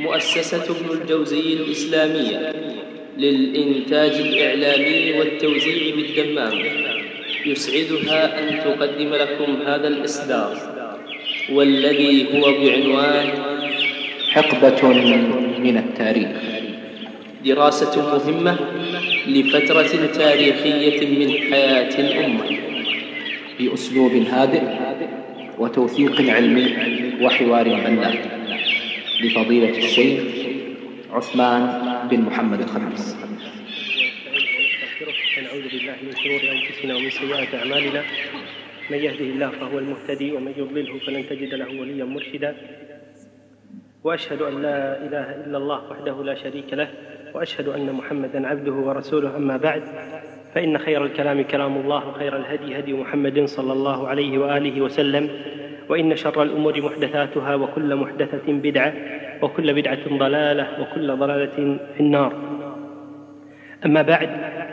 مؤسسة ابن الجوزي الإسلامية للإنتاج الإعلامي والتوزيع بالدمام يسعدها أن تقدم لكم هذا الإصدار، والذي هو بعنوان حقبة من التاريخ، دراسة مهمة لفترة تاريخية من حياة الأمة بأسلوب هادئ وتوثيق علمي وحوار بناء، لفضيلة الشيخ عثمان بن محمد الخميس. ونعوذ بالله من شرور أنفسنا ومن سيئات أعمالنا، من يهده الله فهو المهتدي ومن يضلله فلن تجد له وليا مرشدا، وأشهد أن لا إله إلا الله وحده لا شريك له، وأشهد أن محمدا عبده ورسوله. أما بعد، فإن خير الكلام كلام الله، وخير الهدي هدي محمد صلى الله عليه وآله وسلم، وإن شر الأمور محدثاتها، وكل محدثة بدعة، وكل بدعة ضلالة، وكل ضلالة في النار. أما بعد،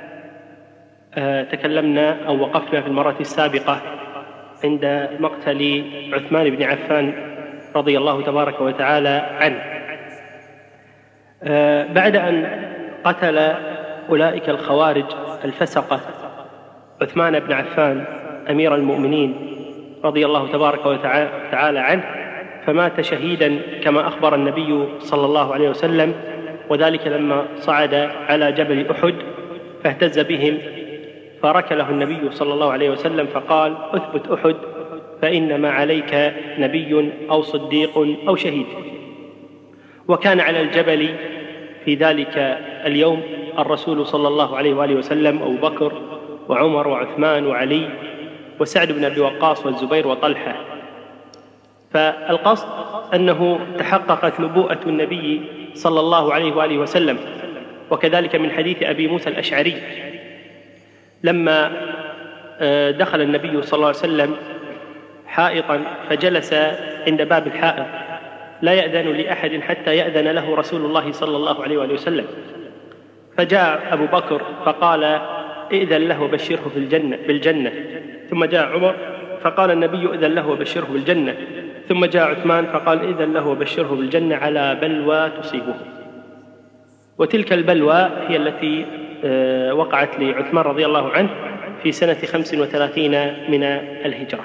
تكلمنا أو وقفنا في المرة السابقة عند مقتل عثمان بن عفان رضي الله تبارك وتعالى عنه، بعد أن قتل أولئك الخوارج الفسقة عثمان بن عفان أمير المؤمنين رضي الله تبارك وتعالى عنه، فمات شهيدا كما أخبر النبي صلى الله عليه وسلم، وذلك لما صعد على جبل أحد فاهتز بهم، فركله النبي صلى الله عليه وسلم فقال: اثبت أحد فإنما عليك نبي أو صديق أو شهيد. وكان على الجبل في ذلك اليوم الرسول صلى الله عليه وآله وسلم، أبو بكر وعمر وعثمان وعلي وسعد بن أبي وقاص والزبير وطلحة. فالقصد أنه تحققت نبوءة النبي صلى الله عليه وآله وسلم، وكذلك من حديث أبي موسى الأشعري لما دخل النبي صلى الله عليه وسلم حائطا فجلس عند باب الحائط لا يأذن لأحد حتى يأذن له رسول الله صلى الله عليه وآله وسلم، فجاء أبو بكر فقال: ائذن له وبشره بالجنة. ثم جاء عمر فقال النبي: ائذن له وبشره بالجنة. ثم جاء عثمان فقال: ائذن له وبشره بالجنة على بلوى تصيبه. وتلك البلوى هي التي وقعت لعثمان رضي الله عنه في سنة 35 من الهجرة.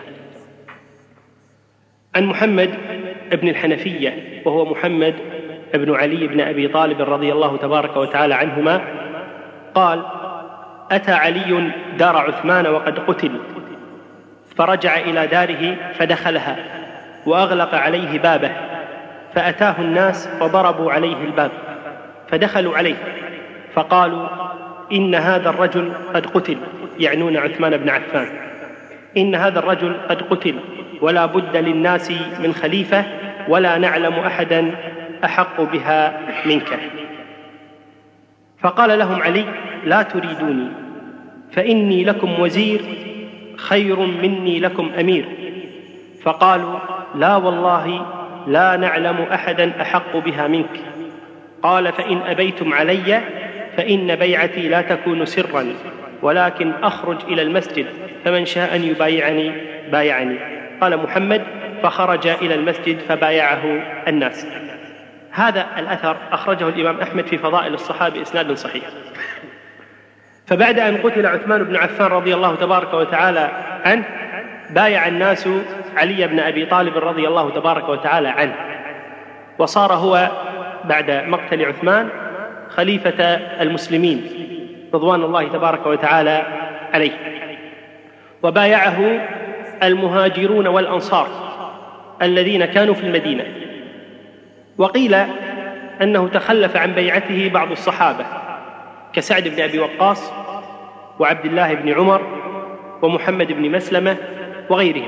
عن محمد ابن الحنفية، وهو محمد ابن علي بن أبي طالب رضي الله تبارك وتعالى عنهما، قال: أتى علي دار عثمان وقد قتل، فرجع إلى داره فدخلها وأغلق عليه بابه، فأتاه الناس فضربوا عليه الباب، فدخلوا عليه فقالوا: إن هذا الرجل قد قتل، يعنون عثمان بن عفان، إن هذا الرجل قد قتل، ولا بد للناس من خليفة، ولا نعلم أحدا أحق بها منك. فقال لهم علي: لا تريدوني، فإني لكم وزير خير مني لكم أمير. فقالوا: لا والله لا نعلم أحدا أحق بها منك. قال: فإن أبيتم علي فإن بيعتي لا تكون سرا، ولكن أخرج إلى المسجد، فمن شاء أن يبايعني بايعني. قال محمد: فخرج إلى المسجد فبايعه الناس. هذا الأثر أخرجه الإمام أحمد في فضائل الصحابة إسناد صحيح. فبعد أن قتل عثمان بن عفان رضي الله تبارك وتعالى عنه، بايع الناس علي بن أبي طالب رضي الله تبارك وتعالى عنه، وصار هو بعد مقتل عثمان خليفة المسلمين رضوان الله تبارك وتعالى عليه. وبايعه المهاجرون والأنصار الذين كانوا في المدينة. وقيل أنه تخلف عن بيعته بعض الصحابة كسعد بن أبي وقاص وعبد الله بن عمر ومحمد بن مسلمة وغيرهم،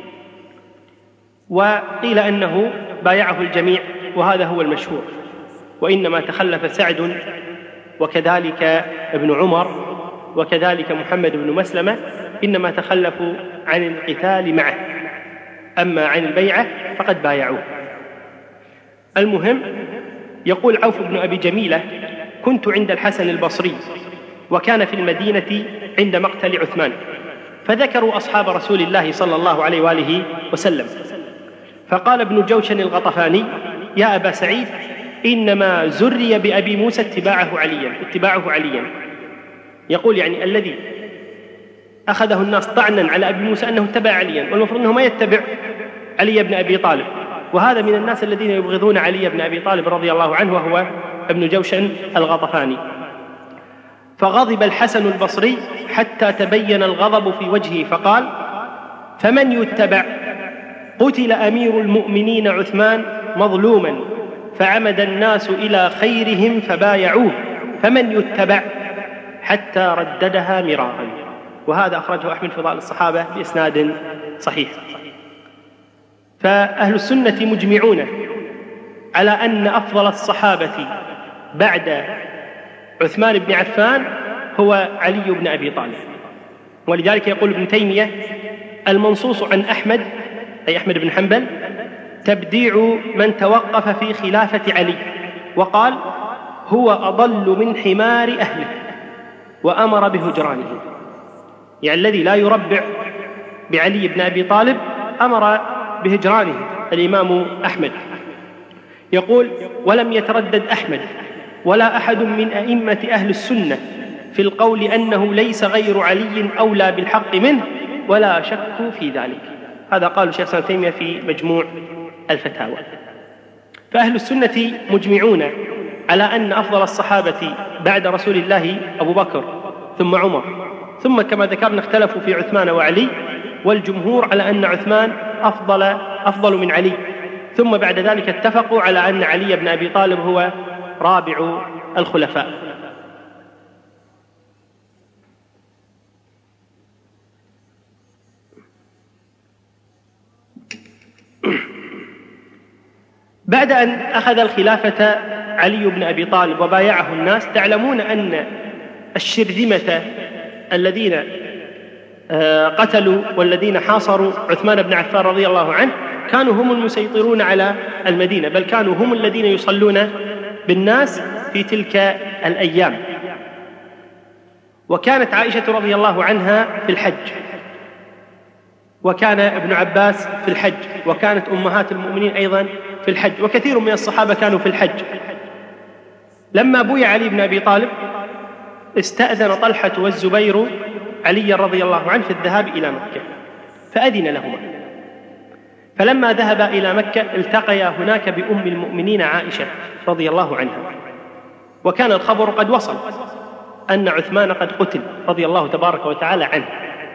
وقيل أنه بايعه الجميع، وهذا هو المشهور. وإنما تخلف سعد وكذلك ابن عمر وكذلك محمد بن مسلمة، إنما تخلفوا عن القتال معه، أما عن البيعة فقد بايعوه. المهم، يقول عوف بن أبي جميلة: كنت عند الحسن البصري وكان في المدينة عند مقتل عثمان، فذكروا أصحاب رسول الله صلى الله عليه وآله وسلم، فقال ابن جوشن الغطفاني: يا أبا سعيد، إنما زري بأبي موسى اتباعه عليا. يقول يعني الذي أخذه الناس طعنا على أبي موسى أنه اتبع عليا، والمفروض أنه ما يتبع علي بن أبي طالب، وهذا من الناس الذين يبغضون علي بن أبي طالب رضي الله عنه، وهو ابن جوشن الغطفاني. فغضب الحسن البصري حتى تبين الغضب في وجهه فقال: فمن يتبع؟ قتل أمير المؤمنين عثمان مظلوما فعمد الناس إلى خيرهم فبايعوه، فمن يتبع؟ حتى رددها مرارا. وهذا أخرجه أحمد فضائل الصحابة بإسناد صحيح. فأهل السنة مجمعون على أن أفضل الصحابة بعد عثمان بن عفان هو علي بن أبي طالب. ولذلك يقول ابن تيمية: المنصوص عن أحمد، أي أحمد بن حنبل، تبديع من توقف في خلافة علي، وقال: هو أضل من حمار أهله، وأمر بهجرانه. يعني الذي لا يربع بعلي بن أبي طالب أمر بهجرانه الإمام أحمد. يقول: ولم يتردد أحمد ولا أحد من أئمة أهل السنة في القول أنه ليس غير علي أولى بالحق منه، ولا شك في ذلك. هذا قال الشيخ ابن تيمية في مجموع الفتاوى. فأهل السنة مجمعون على أن أفضل الصحابة بعد رسول الله أبو بكر ثم عمر، ثم كما ذكرنا اختلفوا في عثمان وعلي، والجمهور على أن عثمان أفضل من علي، ثم بعد ذلك اتفقوا على أن علي بن أبي طالب هو رابع الخلفاء. بعد أن أخذ الخلافة علي بن أبي طالب وبايعه الناس، تعلمون أن الشرذمة الذين قتلوا والذين حاصروا عثمان بن عفان رضي الله عنه كانوا هم المسيطرون على المدينة، بل كانوا هم الذين يصلون بالناس في تلك الأيام. وكانت عائشة رضي الله عنها في الحج، وكان ابن عباس في الحج، وكانت أمهات المؤمنين أيضا في الحج، وكثير من الصحابة كانوا في الحج. لما بويع علي بن أبي طالب استأذن طلحة والزبير علي رضي الله عنه في الذهاب إلى مكة، فأذن لهما. فلما ذهبا إلى مكة التقيا هناك بأم المؤمنين عائشة رضي الله عنها، وكان الخبر قد وصل أن عثمان قد قتل رضي الله تبارك وتعالى عنه.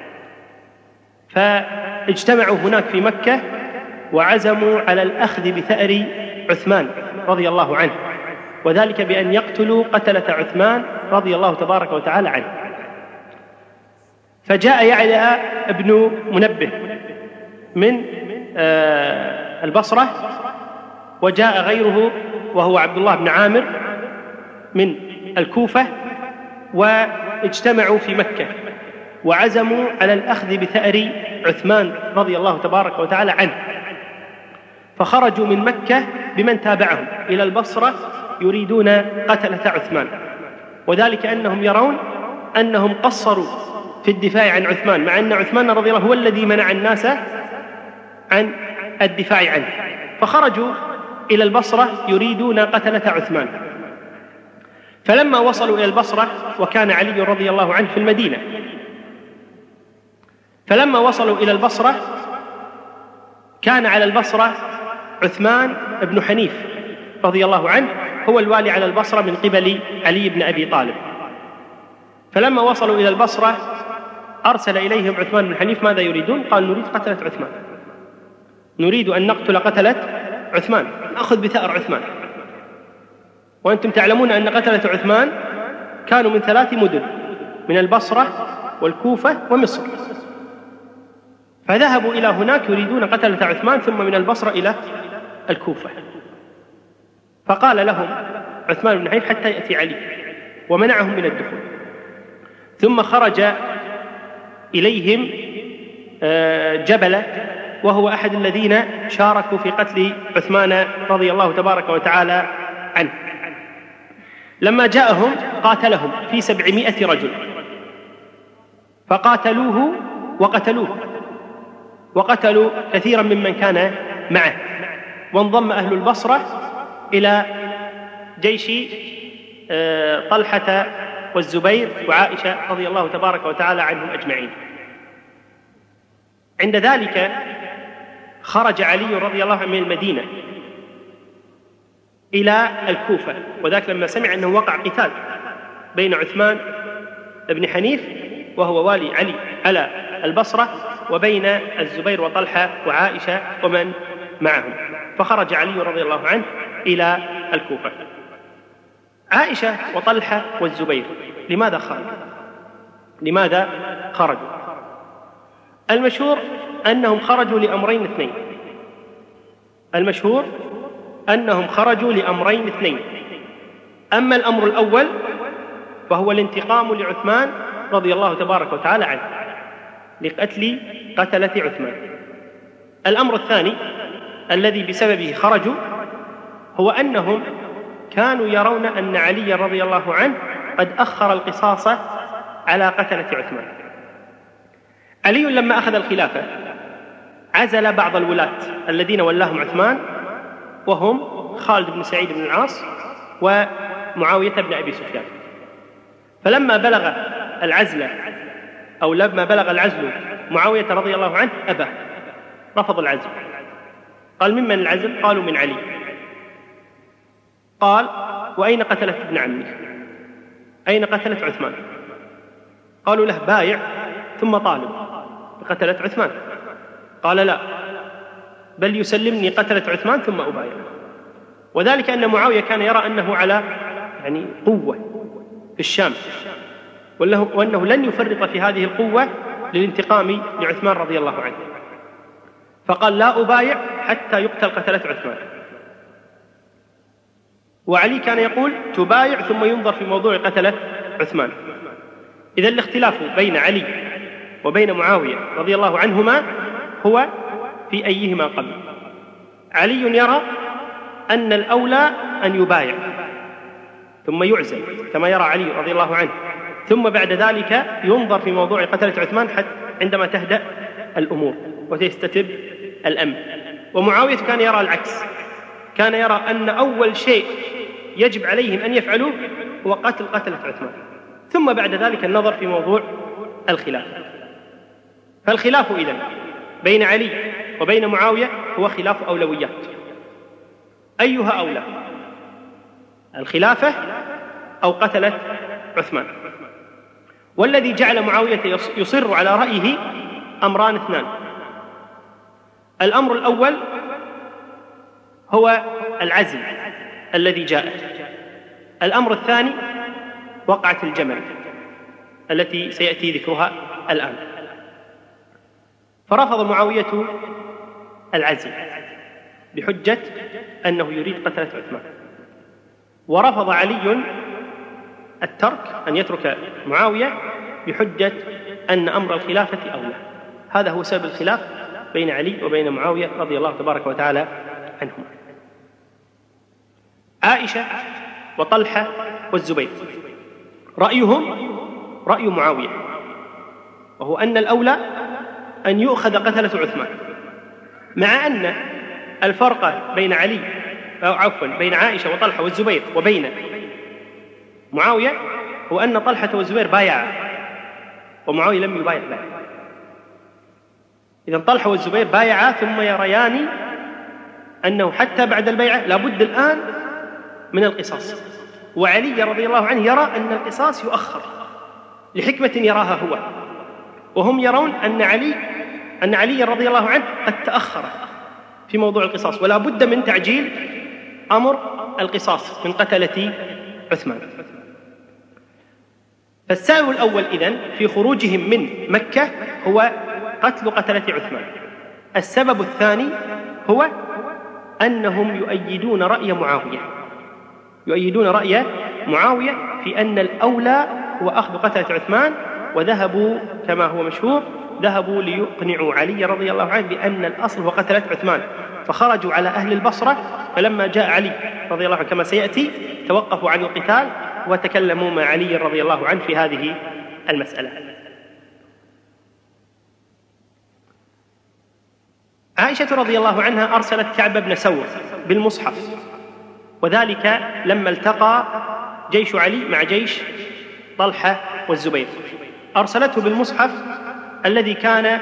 فاجتمعوا هناك في مكة وعزموا على الأخذ بثأر عثمان رضي الله عنه، وذلك بأن يقتلوا قتلة عثمان رضي الله تبارك وتعالى عنه. فجاء يعلى ابن منبه من البصرة، وجاء غيره وهو عبد الله بن عامر من الكوفة، واجتمعوا في مكة وعزموا على الأخذ بثأر عثمان رضي الله تبارك وتعالى عنه. فخرجوا من مكة بمن تابعهم إلى البصرة يريدون قتلة عثمان، وذلك أنهم يرون أنهم قصروا في الدفاع عن عثمان، مع أن عثمان رضي الله هو الذي منع الناس عن الدفاع عنه. فخرجوا إلى البصرة يريدون قتلة عثمان. فلما وصلوا إلى البصرة، وكان علي رضي الله عنه في المدينة، فلما وصلوا إلى البصرة كان على البصرة عثمان بن حنيف رضي الله عنه هو الوالي على البصرة من قبل علي بن أبي طالب. فلما وصلوا إلى البصرة أرسل إليهم عثمان بن حنيف: ماذا يريدون؟ قال: نريد قتلة عثمان، نريد أن نقتل قتلة عثمان، نأخذ بثأر عثمان. وأنتم تعلمون أن قتلة عثمان كانوا من 3 مدن، من البصرة والكوفة ومصر. فذهبوا إلى هناك يريدون قتلة عثمان، ثم من البصرة إلى الكوفة. فقال لهم عثمان بن حنيف: حتى يأتي علي، ومنعهم من الدخول. ثم خرج إليهم جبلة، وهو أحد الذين شاركوا في قتل عثمان رضي الله تبارك وتعالى عنه. لما جاءهم قاتلهم في 700 رجل، فقاتلوه وقتلوه، وقتلوا كثيرا ممن كان معه. وانضم أهل البصرة إلى جيش طلحة والزبير وعائشة رضي الله تبارك وتعالى عنهم أجمعين. عند ذلك خرج علي رضي الله عنه من المدينة إلى الكوفة، وذاك لما سمع أنه وقع قتال بين عثمان بن حنيف وهو والي علي على البصرة وبين الزبير وطلحة وعائشة ومن معهم، فخرج علي رضي الله عنه إلى الكوفة. عائشة وطلحة والزبير لماذا خرجوا؟ المشهور أنهم خرجوا لأمرين اثنين. أما الأمر الأول فهو الانتقام لعثمان رضي الله تبارك وتعالى عنه لقتل قتلة عثمان. الأمر الثاني الذي بسببه خرجوا هو أنهم كانوا يرون أن علي رضي الله عنه قد أخر القصاص على قتلة عثمان. علي لما أخذ الخلافة عزل بعض الولاة الذين ولاهم عثمان، وهم خالد بن سعيد بن العاص ومعاوية بن أبي سفيان. فلما بلغ العزل معاوية رضي الله عنه أبى، رفض العزل. قال: ممن العزل؟ قالوا: من علي. قال: وأين قتلت ابن عمي؟ أين قتلت عثمان؟ قالوا له: بايع ثم طالب بقتلة عثمان. قال: لا، بل يسلمني قتلة عثمان ثم أبايع. وذلك أن معاوية كان يرى أنه على قوة في الشام، وأنه لن يفرط في هذه القوة للانتقام لعثمان رضي الله عنه، فقال: لا أبايع حتى يقتل قتلة عثمان. وعلي كان يقول: تبايع ثم ينظر في موضوع قتلة عثمان. إذن الاختلاف بين علي وبين معاوية رضي الله عنهما هو في أيهما قبل. علي يرى أن الأولى أن يبايع ثم يعزل كما يرى علي رضي الله عنه، ثم بعد ذلك ينظر في موضوع قتلة عثمان حتى عندما تهدأ الأمور وتستتب الأمن. ومعاوية كان يرى العكس، كان يرى أن أول شيء يجب عليهم أن يفعلوه هو قتل قتلة عثمان، ثم بعد ذلك النظر في موضوع الخلافة. فالخلاف إذن بين علي وبين معاوية هو خلاف أولويات. أيها أولى، الخلافة أو قتلة عثمان؟ والذي جعل معاوية يصر على رأيه أمران اثنان. الأمر الأول هو العزل الذي جاء. الأمر الثاني وقعة الجمل التي سيأتي ذكرها الآن. فرفض معاوية العزل بحجة أنه يريد قتلة عثمان، ورفض علي الترك أن يترك معاوية بحجة أن أمر الخلافة أولى. هذا هو سبب الخلاف بين علي وبين معاوية رضي الله تبارك وتعالى عنهم. عائشة وطلحة والزبير رأيهم رأي معاوية، وهو أن الأولى أن يؤخذ قتلة عثمان، مع أن الفرق بين بين عائشة وطلحة والزبير وبين معاوية هو أن طلحة والزبير بايعا ومعاوية لم يبايع بعد. إذن طلحة والزبير بايعا ثم يريان أنه حتى بعد البيعة لابد الآن من القصاص، وعلي رضي الله عنه يرى أن القصاص يؤخر لحكمة يراها هو، وهم يرون أن علي رضي الله عنه قد تأخر في موضوع القصاص، ولا بد من تعجيل أمر القصاص من قتلة عثمان. فالسبب الأول إذن في خروجهم من مكة هو قتل قتلة عثمان. السبب الثاني هو أنهم يؤيدون رأي معاوية في أن الأولى هو أخذ قتلة عثمان، وذهبوا كما هو مشهور ليقنعوا علي رضي الله عنه بأن الأصل هو قتلة عثمان، فخرجوا على أهل البصرة. فلما جاء علي رضي الله عنه كما سيأتي توقفوا عن القتال وتكلموا مع علي رضي الله عنه في هذه المسألة. عائشة رضي الله عنها أرسلت كعب بن سور بالمصحف وذلك لما التقى جيش علي مع جيش طلحة والزبير، أرسلته بالمصحف الذي كان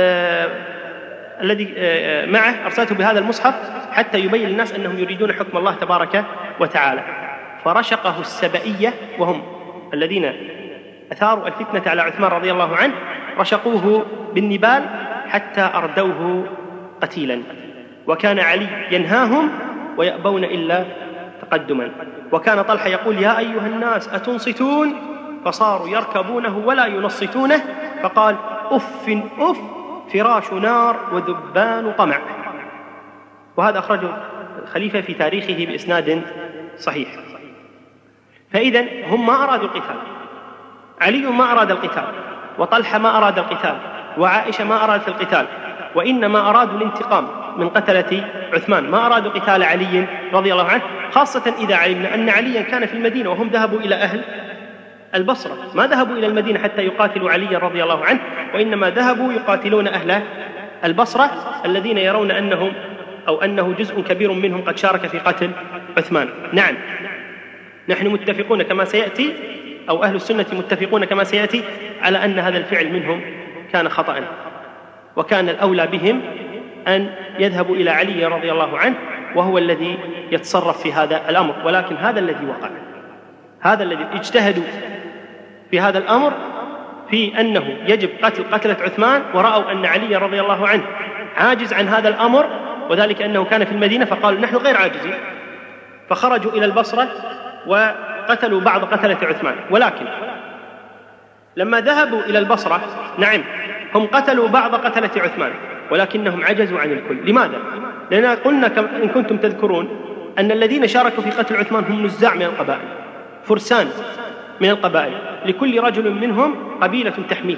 معه، أرسلته بهذا المصحف حتى يبين للناس أنهم يريدون حكم الله تبارك وتعالى. فرشقه السبئية، وهم الذين أثاروا الفتنة على عثمان رضي الله عنه، رشقوه بالنبال حتى أردوه قتيلا، وكان علي ينهاهم ويأبون إلا تقدما. وكان طلحة يقول: يا أيها الناس أتنصتون؟ فصاروا يركبونه ولا ينصتونه، فقال: أف أف، فراش نار وذبان طمع. وهذا أخرجه الخليفة في تاريخه بإسناد صحيح. فإذن هم ما أرادوا القتال، علي ما أراد القتال، وطلحة ما أراد القتال، وعائشة ما أرادت القتال، وإنما أرادوا الانتقام من قتلة عثمان، ما أرادوا قتال علي رضي الله عنه، خاصة إذا علمنا أن عليا كان في المدينة وهم ذهبوا إلى أهل البصرة، ما ذهبوا إلى المدينة حتى يقاتلوا علي رضي الله عنه، وإنما ذهبوا يقاتلون أهل البصرة الذين يرون أنه جزء كبير منهم قد شارك في قتل عثمان. نعم، نحن متفقون كما سيأتي، أو أهل السنة متفقون كما سيأتي، على أن هذا الفعل منهم كان خطأ، وكان الأولى بهم أن يذهبوا إلى علي رضي الله عنه، وهو الذي يتصرف في هذا الأمر. ولكن هذا الذي وقع، هذا الذي اجتهدوا في هذا الأمر في أنه يجب قتل قتلة عثمان، ورأوا أن علي رضي الله عنه عاجز عن هذا الأمر، وذلك أنه كان في المدينة، فقالوا: نحن غير عاجزين، فخرجوا إلى البصرة وقتلوا بعض قتلة عثمان. ولكن لما ذهبوا إلى البصرة، نعم، هم قتلوا بعض قتلة عثمان، ولكنهم عجزوا عن الكل. لماذا؟ لأن قلنا إن كنتم تذكرون أن الذين شاركوا في قتل عثمان هم نزاع من القبائل، فرسان من القبائل، لكل رجل منهم قبيلة تحميه.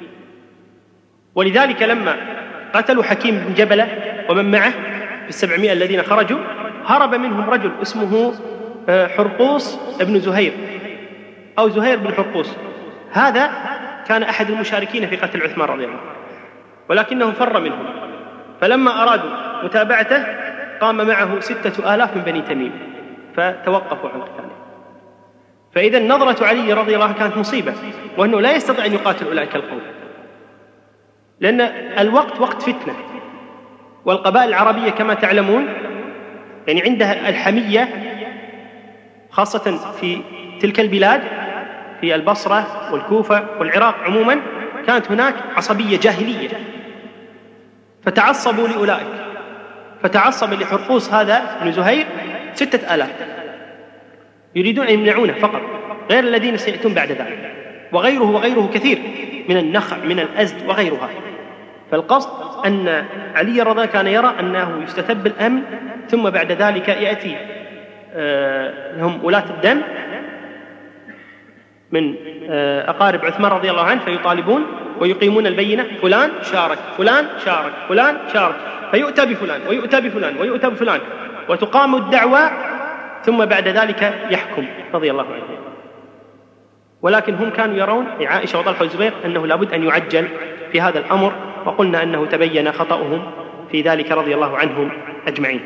ولذلك لما قتلوا حكيم بن جبلة ومن معه في 700 الذين خرجوا، هرب منهم رجل اسمه حرقوس بن زهير، أو زهير بن حرقوس. هذا كان أحد المشاركين في قتل عثمان رضي الله عنه، ولكنه فر منهم، فلما أرادوا متابعته قام معه 6000 من بني تميم، فتوقفوا عن قتاله. فإذا نظرة علي رضي الله عنه كانت مصيبة، وأنه لا يستطيع أن يقاتل أولئك القوم، لأن الوقت وقت فتنة، والقبائل العربية كما تعلمون يعني عندها الحمية، خاصة في تلك البلاد، في البصرة والكوفة والعراق عموما، كانت هناك عصبية جاهلية، فتعصبوا لأولئك، فتعصب لحرقوس هذا بن زهير 6000 يريدون أن يمنعونه فقط، غير الذين سيأتون بعد ذلك، وغيره كثير من النخع من الأزد وغيرها. فالقصد أن علي رضي الله كان يرى أنه يستتب الأمن، ثم بعد ذلك يأتي لهم ولاة الدم من أقارب عثمان رضي الله عنه، فيطالبون ويقيمون البينة: فلان شارك، فلان شارك، فلان شارك، فيؤتى بفلان ويؤتى بفلان ويؤتى بفلان، وتقام الدعوة، ثم بعد ذلك يحكم رضي الله عنه. ولكن هم كانوا يرون، عائشة وطلحة والزبير، أنه لابد أن يعجل في هذا الأمر، وقلنا أنه تبين خطأهم في ذلك رضي الله عنهم أجمعين.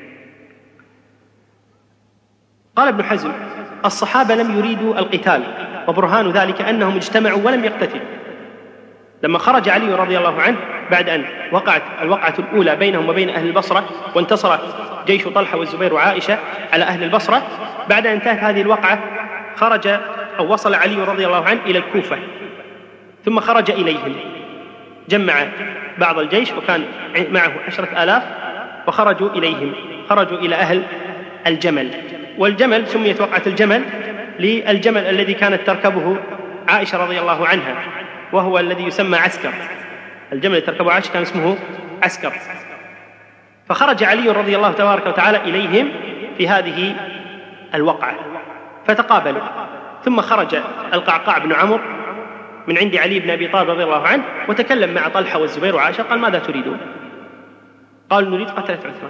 قال ابن حزم: الصحابة لم يريدوا القتال، وبرهان ذلك أنهم اجتمعوا ولم يقتتلوا. لما خرج علي رضي الله عنه بعد أن وقعت الوقعة الأولى بينهم وبين أهل البصرة، وانتصر جيش طلحة والزبير وعائشة على أهل البصرة، بعد أن انتهت هذه الوقعة خرج أو وصل علي رضي الله عنه إلى الكوفة، ثم خرج إليهم، جمع بعض الجيش وكان معه 10,000، وخرجوا إليهم، خرجوا إلى أهل الجمل. والجمل سميت وقعة الجمل للجمل الذي كانت تركبه عائشة رضي الله عنها، وهو الذي يسمى عسكر. الجمل الذي تركبه عائشة كان اسمه عسكر. فخرج علي رضي الله تبارك وتعالى إليهم في هذه الوقعة، فتقابلوا. ثم خرج القعقاع بن عمرو من عند علي بن أبي طالب رضي الله عنه، وتكلم مع طلحة والزبير وعائشة، قال: ماذا تريدون؟ قالوا: نريد قتلة عثمان،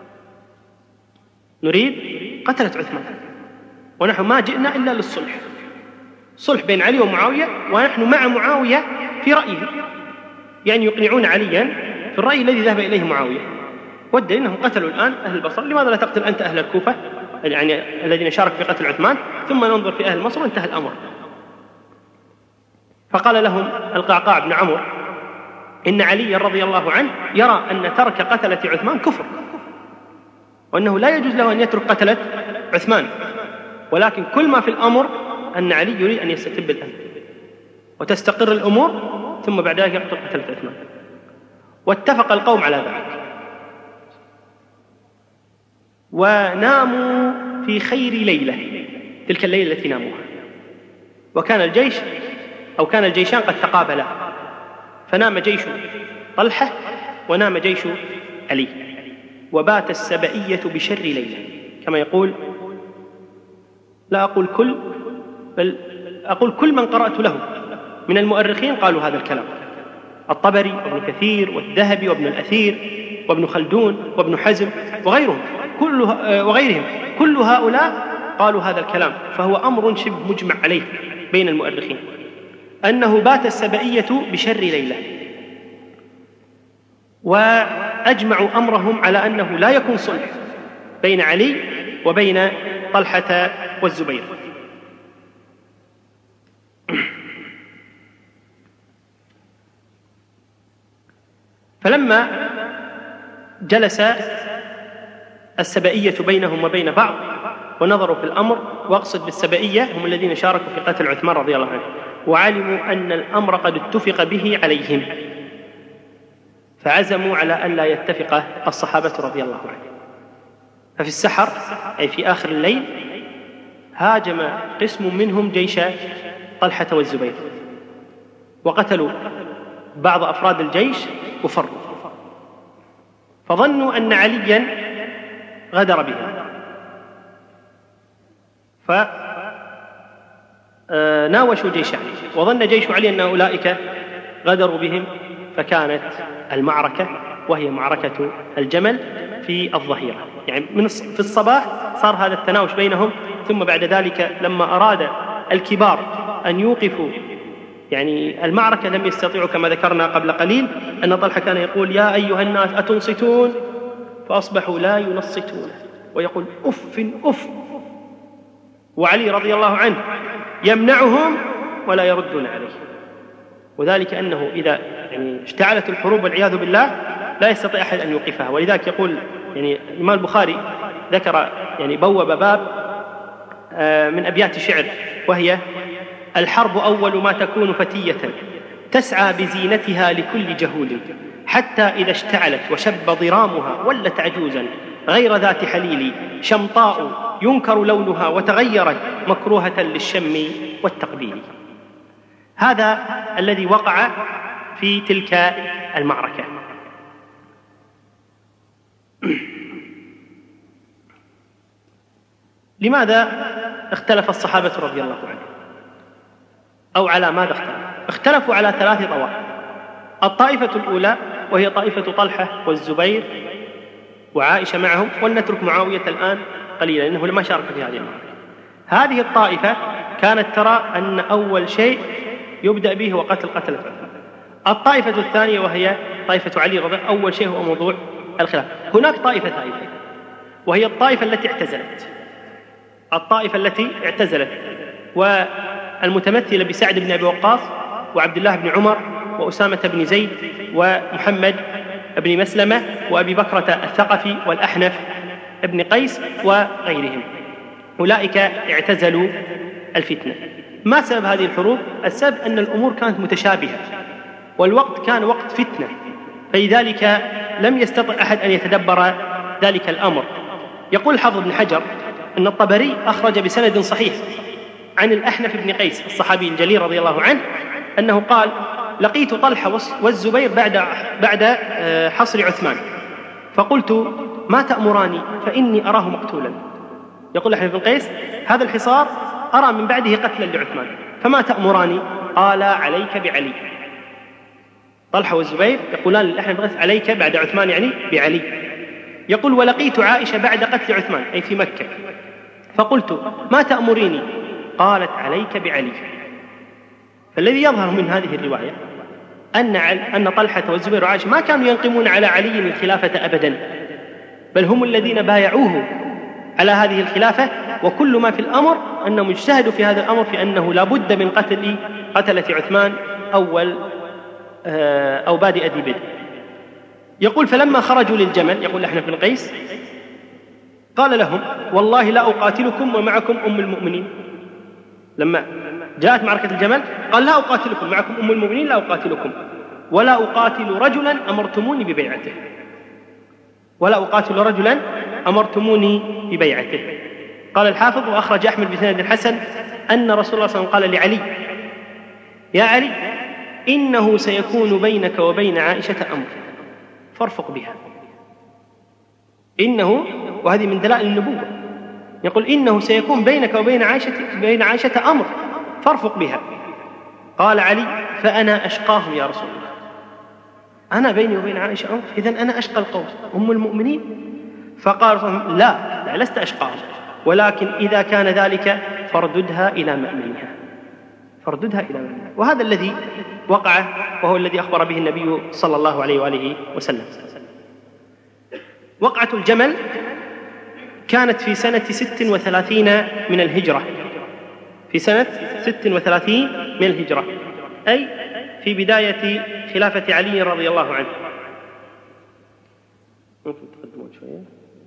نريد قتلة عثمان، ونحن ما جئنا إلا للصلح، صلح بين علي ومعاوية، ونحن مع معاوية في رأيه، يعني يقنعون عليا في الرأي الذي ذهب إليه معاوية. والدليل أنهم قتلوا الآن أهل البصرة، لماذا لا تقتل أنت أهل الكوفة يعني الذين شاركوا في قتل عثمان، ثم ننظر في أهل مصر، وانتهى الأمر. فقال لهم القعقاع بن عمرو إن علي رضي الله عنه يرى أن ترك قتلة عثمان كفر، وأنه لا يجوز له أن يترك قتلة عثمان، ولكن كل ما في الأمر أن علي يريد أن يستتب الأمر وتستقر الأمور، ثم بعد ذلك يقتل قتلة عثمان. واتفق القوم على ذلك، وناموا في خير ليلة، تلك الليلة التي ناموها، وكان الجيش أو كان الجيشان قد تقابلا، فنام جيش طلحة ونام جيش علي، وبات السبئية بشر ليلة، كما يقول، لا أقول كل، بل أقول كل من قرأت له من المؤرخين قالوا هذا الكلام، الطبري وابن كثير والذهبي وابن الأثير وابن خلدون وابن حزم وغيرهم، كل هؤلاء قالوا هذا الكلام. فهو أمر شبه مجمع عليه بين المؤرخين أنه بات السبئية بشر ليلة، وأجمعوا أمرهم على أنه لا يكون صلح بين علي وبين طلحة والزبير. فلما جلس السبئية بينهم وبين بعض ونظروا في الأمر، وأقصد بالسبئية هم الذين شاركوا في قتل عثمان رضي الله عنه، وعلموا أن الأمر قد اتفق به عليهم، فعزموا على أن لا يتفق الصحابة رضي الله عنهم. ففي السحر، أي في آخر الليل، هاجم قسم منهم جيش طلحة والزبير، وقتلوا بعض أفراد الجيش وفروا، فظنوا أن عليا غدر بهم، فناوشوا جيش علي، وظن جيش علي أن أولئك غدروا بهم، فكانت المعركة وهي معركة الجمل في الظهيرة، يعني في الصباح صار هذا التناوش بينهم، ثم بعد ذلك لما أراد الكبار أن يوقفوا يعني المعركة لم يستطيعوا، كما ذكرنا قبل قليل أن طلحة كان يقول يا أيها الناس أتنصتون، فأصبحوا لا ينصتون ويقول أف أف، وعلي رضي الله عنه يمنعهم ولا يردون عليه، وذلك أنه إذا يعني اشتعلت الحروب والعياذ بالله لا يستطيع أحد أن يوقفها. ولذلك يقول يعني الإمام البخاري ذكر يعني بوب باب من أبيات شعر، وهي الحرب أول ما تكون فتية تسعى بزينتها لكل جهول، حتى إذا اشتعلت وشب ضرامها ولت عجوزا غير ذات حليل، شمطاء ينكر لونها وتغيرت مكروهة للشم والتقبيل. هذا الذي وقع في تلك المعركة. لماذا اختلف الصحابة رضي الله عنهم، أو على ماذا اختلفوا؟ على 3 طوائف. الطائفة الأولى وهي طائفة طلحة والزبير وعائشة معهم، ولنترك معاوية الآن قليلا إنه لما شارك في هذه المعركة. هذه الطائفة كانت ترى أن أول شيء يبدأ به هو قتل عثمان. الطائفة الثانية وهي طائفة علي رضي الله عنه، أول شيء هو موضوع الخلاف. هناك طائفة ثالثة وهي الطائفة التي اعتزلت والمتمثلة بسعد بن أبي وقاص وعبد الله بن عمر وأسامة بن زيد ومحمد بن مسلمة وأبي بكرة الثقفي والأحنف بن قيس وغيرهم. أولئك اعتزلوا الفتنة. ما سبب هذه الحروب؟ السبب أن الأمور كانت متشابهة والوقت كان وقت فتنة، فلذلك لم يستطع أحد أن يتدبر ذلك الأمر. يقول الحافظ بن حجر أن الطبري أخرج بسند صحيح عن الأحنف بن قيس الصحابي الجليل رضي الله عنه أنه قال لقيت طلحة والزبير بعد حصر عثمان، فقلت ما تأمراني فإني أراه مقتولا. يقول الأحنف بن قيس هذا الحصار أرى من بعده قتلا لعثمان، فما تأمراني؟ قال عليك بعلي. طلحة والزبير يقولان للأحنف بن قيس عليك بعد عثمان يعني بعلي. يقول ولقيت عائشة بعد قتل عثمان أي في مكة، فقلت ما تأمريني؟ قالت عليك بعلي. فالذي يظهر من هذه الرواية أن طلحة والزبير وعائشة ما كانوا ينقمون على علي الخلافة أبدا، بل هم الذين بايعوه على هذه الخلافة، وكل ما في الأمر أنهم اجتهدوا في هذا الأمر في أنه لا بد من قتلة عثمان أو بادئ ذي بدء. يقول فلما خرجوا للجمل، يقول أحنف بن قيس، قال لهم والله لا أقاتلكم ومعكم أم المؤمنين. لما جاءت معركة الجمل قال لا أقاتلكم، معكم أم المؤمنين لا أقاتلكم، ولا أقاتل رجلا أمرتموني ببيعته، ولا أقاتل رجلا أمرتموني ببيعته. قال الحافظ وأخرج أحمد بسند الحسن أن رسول الله صلى الله عليه وسلم قال لعلي يا علي إنه سيكون بينك وبين عائشة أمر فارفق بها. إنه، وهذه من دلائل النبوة، يقول إنه سيكون بينك وبين عائشة أمر فارفق بها. قال علي فأنا أشقاهم يا رسول الله، أنا بيني وبين عائشة أمر، إذن أنا أشقى القوم أم المؤمنين. فقال لا لست أشقاهم، ولكن إذا كان ذلك فارددها إلى مأمنها، فارددها إلى مأمنها. وهذا الذي وقع، وهو الذي أخبر به النبي صلى الله عليه وآله وسلم. وقعة الجمل كانت في سنة 36 من الهجرة، في سنة 36 من الهجرة، أي في بداية خلافة علي رضي الله عنه. ممكن تقدمون شوية.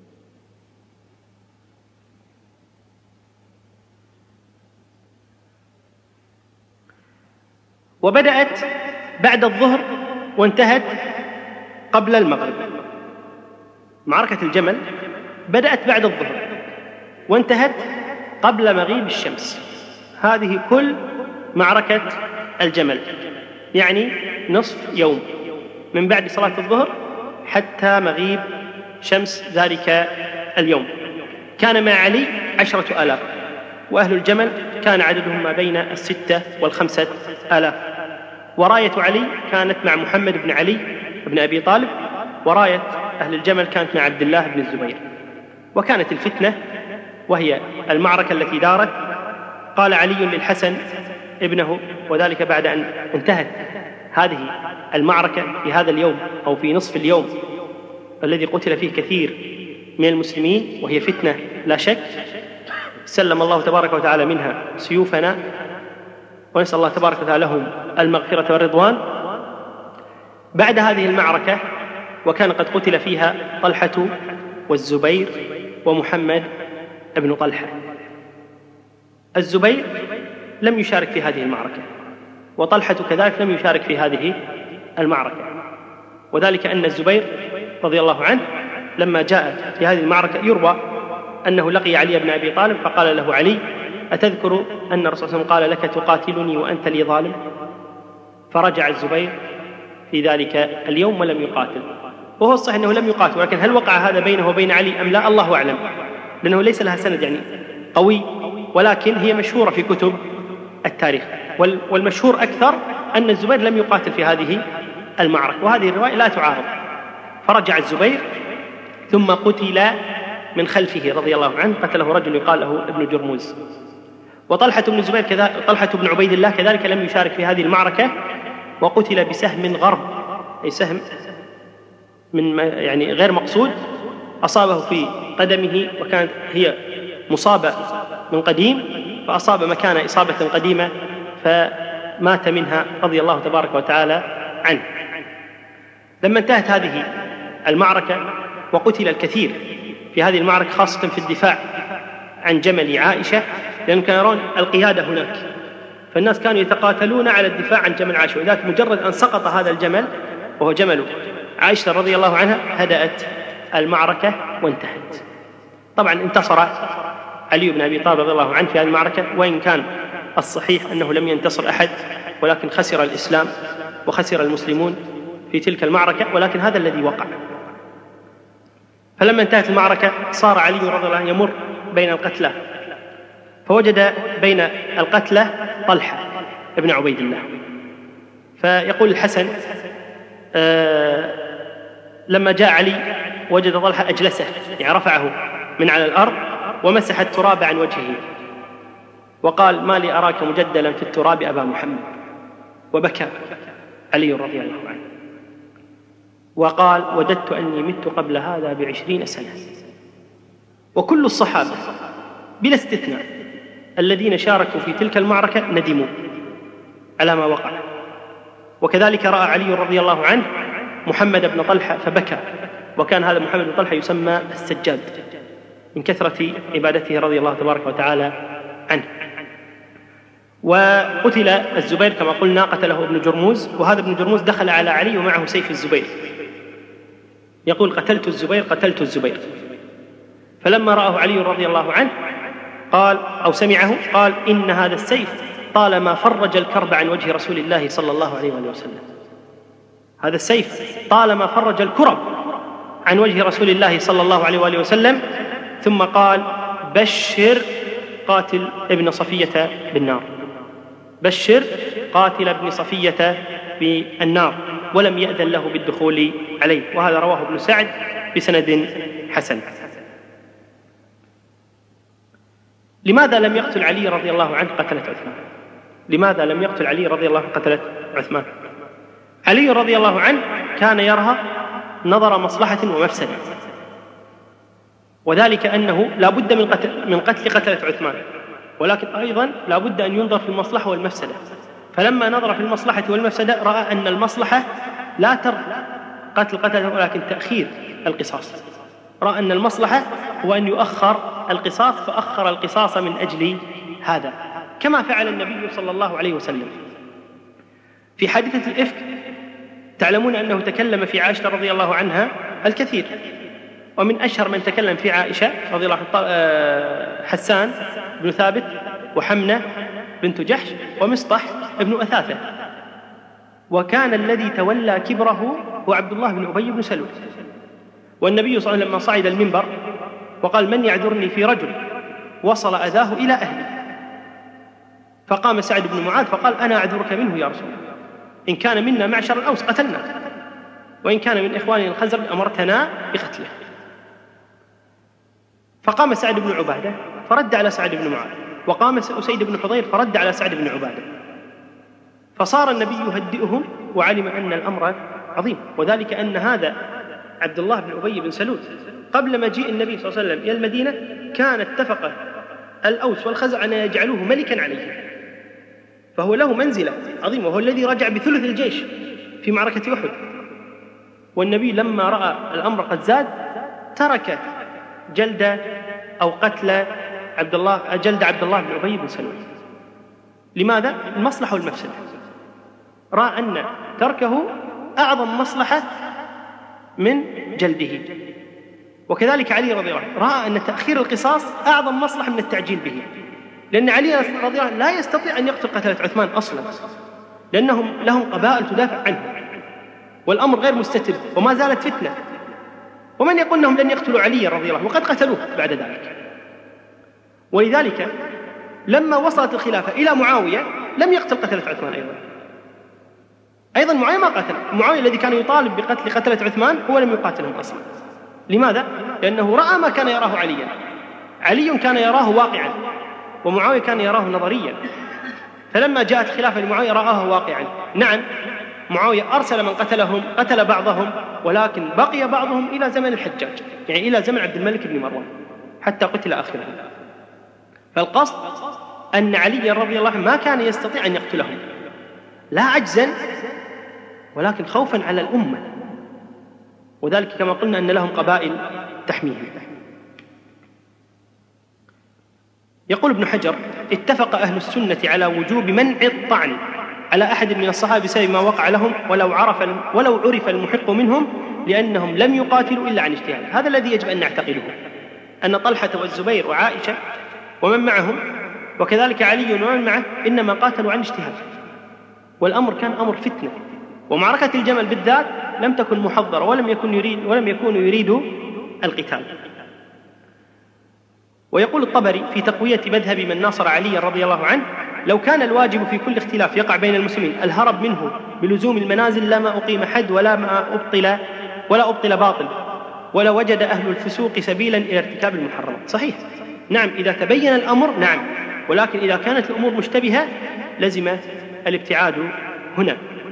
وبدأت بعد الظهر وانتهت قبل المغرب. معركة الجمل بدأت بعد الظهر وانتهت قبل مغيب الشمس. هذه كل معركة الجمل، يعني نصف يوم من بعد صلاة الظهر حتى مغيب شمس ذلك اليوم. كان مع علي 10,000، وأهل الجمل كان عددهم ما بين 6,000 و5,000. وراية علي كانت مع محمد بن علي بن أبي طالب، وراية أهل الجمل كانت مع عبد الله بن الزبير. وكانت الفتنة، وهي المعركة التي دارت، قال علي للحسن ابنه، وذلك بعد أن انتهت هذه المعركة في هذا اليوم أو في نصف اليوم الذي قتل فيه كثير من المسلمين، وهي فتنة لا شك سلم الله تبارك وتعالى منها سيوفنا، ونسأل الله تبارك وتعالى لهم المغفرة والرضوان. بعد هذه المعركة، وكان قد قتل فيها طلحة والزبير ومحمد بن طلحة. الزبير لم يشارك في هذه المعركة، وطلحة كذلك لم يشارك في هذه المعركة، وذلك أن الزبير رضي الله عنه لما جاء في هذه المعركة يروى أنه لقي علي بن أبي طالب فقال له علي أتذكر أن الرسول صلى الله عليه وسلم قال لك تقاتلني وأنت لي ظالم؟ فرجع الزبير في ذلك اليوم ولم يقاتل. وهو الصحيح أنه لم يقاتل، ولكن هل وقع هذا بينه وبين علي أم لا؟ الله أعلم، لأنه ليس لها سند يعني قوي، ولكن هي مشهورة في كتب التاريخ. والمشهور أكثر أن الزبير لم يقاتل في هذه المعركة، وهذه الرواية لا تعارض. فرجع الزبير ثم قتل من خلفه رضي الله عنه، قتله رجل يقال له ابن جرموز. وطلحة بن الزبير طلحة بن عبيد الله كذلك لم يشارك في هذه المعركة، وقتل بسهم غرب، أي سهم من يعني غير مقصود أصابه في قدمه، وكانت هي مصابة من قديم، فأصاب مكان إصابة قديمة فمات منها رضي الله تبارك وتعالى عنه. لما انتهت هذه المعركة وقتل الكثير في هذه المعركة، خاصة في الدفاع عن جمل عائشة، لأنهم كانوا يرون القيادة هناك، فالناس كانوا يتقاتلون على الدفاع عن جمل عائشة. وذلك مجرد أن سقط هذا الجمل وهو جمل عائشة رضي الله عنها هدأت المعركة وانتهت. طبعا انتصر علي بن أبي طالب رضي الله عنه في هذه المعركة، وإن كان الصحيح أنه لم ينتصر أحد، ولكن خسر الإسلام وخسر المسلمون في تلك المعركة، ولكن هذا الذي وقع. فلما انتهت المعركة صار علي رضي الله عنه يمر بين القتلى، فوجد بين القتلى طلحة ابن عبيد الله. فيقول الحسن لما جاء علي وجد طلحة أجلسه، يعني رفعه من على الأرض ومسح التراب عن وجهه، وقال ما لي أراك مجدلا في التراب أبا محمد، وبكى علي رضي الله عنه وقال وددت أني مت قبل هذا ب20 سنة. وكل الصحابة بلا استثناء الذين شاركوا في تلك المعركة ندموا على ما وقع. وكذلك رأى علي رضي الله عنه محمد بن طلحة فبكى، وكان هذا محمد بن طلحة يسمى السجاد من كثرة عبادته رضي الله تبارك وتعالى عنه. وقتل الزبير كما قلنا، قتله ابن جرموز، وهذا ابن جرموز دخل على علي ومعه سيف الزبير يقول قتلت الزبير قتلت الزبير. فلما رآه علي رضي الله عنه قال أو سمعه قال إن هذا السيف طالما فرج الكرب عن وجه رسول الله صلى الله عليه وسلم. هذا السيف طالما فرج الكرب عن وجه رسول الله صلى الله عليه وسلم. ثم قال بشر قاتل ابن صفية بالنار، بشر قاتل ابن صفية بالنار، ولم يأذن له بالدخول عليه. وهذا رواه ابن سعد بسند حسن. لماذا لم يقتل علي رضي الله عنه قتلة عثمان؟ لماذا لم يقتل علي رضي الله عنه قتلة عثمان؟ علي رضي الله عنه كان يرى نظر مصلحة ومفسدة، وذلك أنه لا بد من قتل قتلة عثمان، ولكن أيضا لا بد أن ينظر في المصلحة والمفسدة. فلما نظر في المصلحة والمفسدة رأى أن المصلحة لا ترك قتل قتلة ولكن تأخير القصاص. رأى أن المصلحة هو أن يؤخر القصاص، فأخر القصاص من أجل هذا، كما فعل النبي صلى الله عليه وسلم في حادثة الإفك. تعلمون أنه تكلم في عائشة رضي الله عنها الكثير، ومن أشهر من تكلم في عائشة رضي الله عنها حسان بن ثابت وحمنة بنت جحش ومصطح بن أثاثة. وكان الذي تولى كبره هو عبد الله بن أبي بن سلول. والنبي صلى الله عليه وسلم لما صعد المنبر وقال من يعذرني في رجل وصل أذاه إلى أهلي، فقام سعد بن معاذ فقال أنا أعذرك منه يا رسول الله، إن كان منا معشر الأوس قتلنا، وإن كان من إخواننا الخزرج أمرتنا بقتله. فقام سعد بن عبادة فرد على سعد بن معاذ، وقام أسيد بن حضير فرد على سعد بن عبادة، فصار النبي يهدئهم وعلم أن الأمر عظيم. وذلك أن هذا عبد الله بن أبي بن سلول قبل مجيء النبي صلى الله عليه وسلم إلى المدينة كان اتفق الأوس والخزرج أن يجعلوه ملكا عليه، فهو له منزلة عظيمة، وهو الذي رجع بثلث الجيش في معركة أحد. والنبي لما رأى الأمر قد زاد ترك جلد أو قتل عبد الله بن أبي بن سلول. لماذا؟ المصلحة والمفسدة. رأى أن تركه أعظم مصلحة من جلده. وكذلك علي رضي الله عنه رأى أن تأخير القصاص أعظم مصلحة من التعجيل به، لأن علي رضي الله عنه لا يستطيع أن يقتل قتلة عثمان أصلا، لأنهم لهم قبائل تدافع عنه، والأمر غير مستتب وما زالت فتنة. ومن يقول أنهم لن يقتلوا علي رضي الله عنه وقد قتلوه بعد ذلك. ولذلك لما وصلت الخلافة إلى معاوية لم يقتل قتلة عثمان أيضا معاوية ما قتل. معاوية الذي كان يطالب بقتل قتلة عثمان هو لم يقاتلهم أصلا. لماذا؟ لأنه رأى ما كان يراه عليا. علي كان يراه واقعا، ومعاوية كان يراه نظريا. فلما جاءت خلافة لمعاوية رآه واقعا. نعم معاوية أرسل من قتلهم، قتل بعضهم، ولكن بقي بعضهم إلى زمن الحجاج، يعني إلى زمن عبد الملك بن مروان حتى قتل آخره. فالقصد أن علي رضي الله عنه ما كان يستطيع أن يقتلهم، لا عجزا ولكن خوفا على الأمة، وذلك كما قلنا أن لهم قبائل تحميهم. يقول ابن حجر اتفق أهل السنة على وجوب منع الطعن على أحد من الصحابة بسبب ما وقع لهم ولو عرف المحق منهم، لأنهم لم يقاتلوا إلا عن اجتهاد. هذا الذي يجب أن نعتقده، أن طلحة والزبير وعائشة ومن معهم وكذلك علي ومن معه إنما قاتلوا عن اجتهاد، والأمر كان أمر فتنة. ومعركة الجمل بالذات لم تكن محضرة ولم يكونوا يريدوا القتال. ويقول الطبري في تقوية مذهب من ناصر علي رضي الله عنه: لو كان الواجب في كل اختلاف يقع بين المسلمين الهرب منه بلزوم المنازل لما أقيم حد ولا أبطل باطل، ولا وجد أهل الفسوق سبيلا إلى ارتكاب المحرمات. صحيح، نعم، إذا تبين الأمر نعم، ولكن إذا كانت الأمور مشتبهة لزم الابتعاد هنا.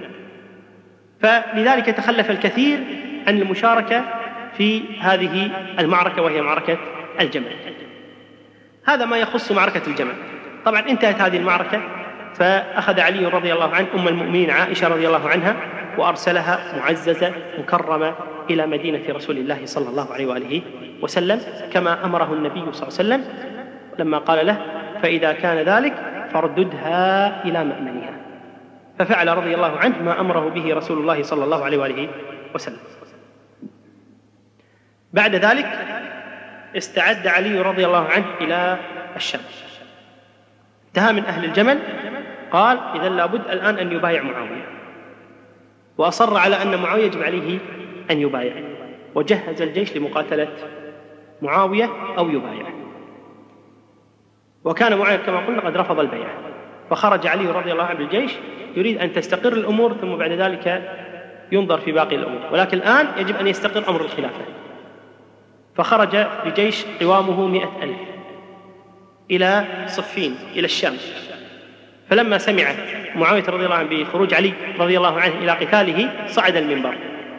فلذلك تخلف الكثير عن المشاركة في هذه المعركة، وهي معركة الجمل. هذا ما يخص معركة الجمل. طبعا انتهت هذه المعركة، فأخذ علي رضي الله عنه أم المؤمنين عائشة رضي الله عنها وأرسلها معززة مكرمة إلى مدينة رسول الله صلى الله عليه وآله وسلم كما أمره النبي صلى الله عليه وسلم لما قال له: فإذا كان ذلك فارددها إلى مأمنها. ففعل رضي الله عنه ما أمره به رسول الله صلى الله عليه وآله وسلم. بعد ذلك استعد علي رضي الله عنه إلى الشام. انتهى من أهل الجمل، قال: إذن لابد الآن أن يبايع معاوية، وأصر على أن معاوية يجب عليه أن يبايع، وجهز الجيش لمقاتلة معاوية أو يبايع. وكان معاوية كما قلنا قد رفض البيعة، فخرج علي رضي الله عنه بالجيش يريد أن تستقر الأمور، ثم بعد ذلك ينظر في باقي الأمور، ولكن الآن يجب أن يستقر أمر الخلافة. فخرج بجيش قوامه 100,000 إلى صفين إلى الشام. فلما سمع معاوية رضي الله عنه بخروج علي رضي الله عنه إلى قتاله صعد المنبر،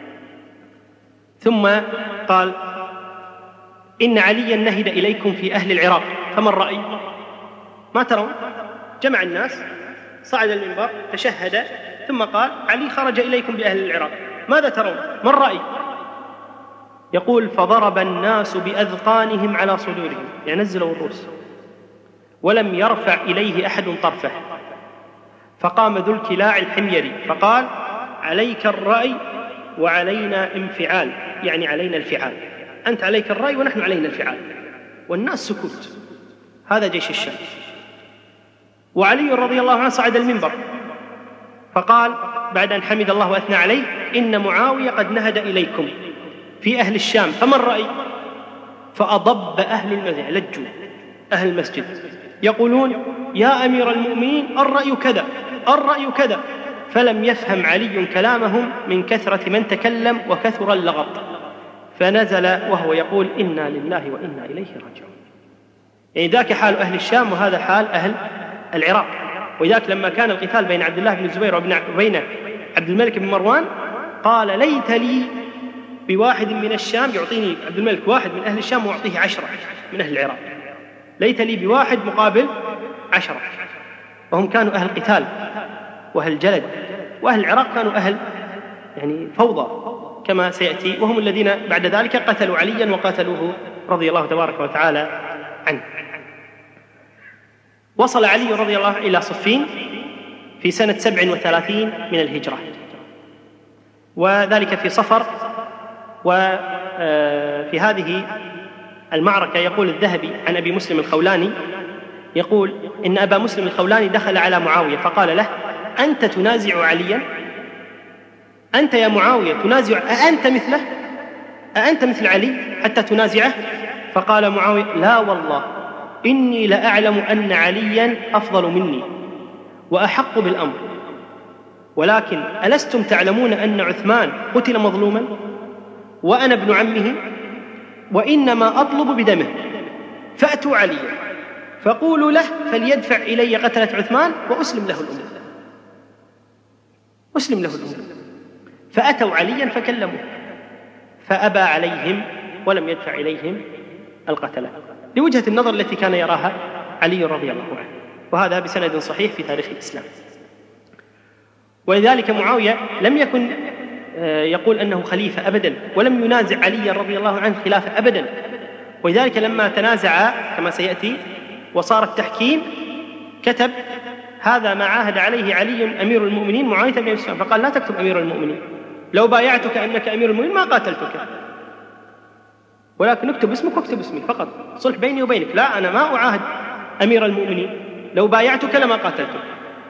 ثم قال: إن عليا نهد إليكم في أهل العراق، فما الرأي؟ ما ترون؟ جمع الناس، صعد المنبر، تشهد، ثم قال: علي خرج إليكم بأهل العراق، ماذا ترون؟ ما الرأي؟ يقول: فضرب الناس بأذقانهم على صدورهم، يعني نزلوا الرؤوس، ولم يرفع إليه أحد طرفه. فقام ذو الكلاع الحميري فقال: عليك الرأي وعلينا انفعال، يعني علينا الفعال، أنت عليك الرأي ونحن علينا الفعال. والناس سكوت. هذا جيش الشام. وعلي رضي الله عنه صعد المنبر فقال بعد أن حمد الله وأثنى عليه: إن معاوية قد نهد إليكم في أهل الشام، فما الرأي؟ فأضب أهل المسجد، لجوا أهل المسجد يقولون: يا أمير المؤمنين الرأي كذا، الرأي كذا. فلم يفهم علي كلامهم من كثرة من تكلم وكثر اللغط، فنزل وهو يقول: إنا لله وإنا إليه راجعون. يعني ذاك حال أهل الشام وهذا حال أهل العراق. وذاك لما كان القتال بين عبد الله بن الزبير وبين عبد الملك بن مروان قال: ليت لي بواحد من الشام، يعطيني عبد الملك واحد من أهل الشام وأعطيه 10 من أهل العراق، ليت لي بواحد مقابل 10. وهم كانوا أهل قتال وأهل جلد، وأهل العراق كانوا أهل يعني فوضى كما سيأتي، وهم الذين بعد ذلك قتلوا عليا وقاتلوه رضي الله تبارك وتعالى عنه. وصل علي رضي الله عنه إلى صفين في سنة 37 من الهجرة، وذلك في صفر. وفي هذه المعركة يقول الذهبي عن أبي مسلم الخولاني، يقول: إن أبا مسلم الخولاني دخل على معاوية فقال له: أنت تنازع عليا؟ أنت يا معاوية تنازع؟ أأنت مثله؟ أأنت مثل علي حتى تنازعه؟ فقال معاوية: لا والله، إني لأعلم أن عليا أفضل مني وأحق بالأمر، ولكن ألستم تعلمون أن عثمان قتل مظلوما وأنا ابن عمه، وإنما أطلب بدمه، فأتوا عليا فقولوا له فليدفع إلي قتلة عثمان وأسلم له الأمر، أسلم له الأمر. فأتوا عليا فكلموه فأبى عليهم ولم يدفع إليهم القتلة، لوجهة النظر التي كان يراها علي رضي الله عنه، وهذا بسند صحيح في تاريخ الإسلام. ولذلك معاوية لم يكن يقول أنه خليفة أبدا، ولم ينازع علي رضي الله عنه خلافة أبدا. ولذلك لما تنازع كما سيأتي وصار التحكيم كتب: هذا ما عاهد عليه علي أمير المؤمنين معاوية بن أبي سفيان، فقال: لا تكتب أمير المؤمنين، لو بايعتك أنك أمير المؤمنين ما قاتلتك، ولكن اكتب اسمك واكتب اسمي فقط، صلح بيني وبينك، لا أنا ما أعاهد أمير المؤمنين، لو بايعتك لما قاتلتك.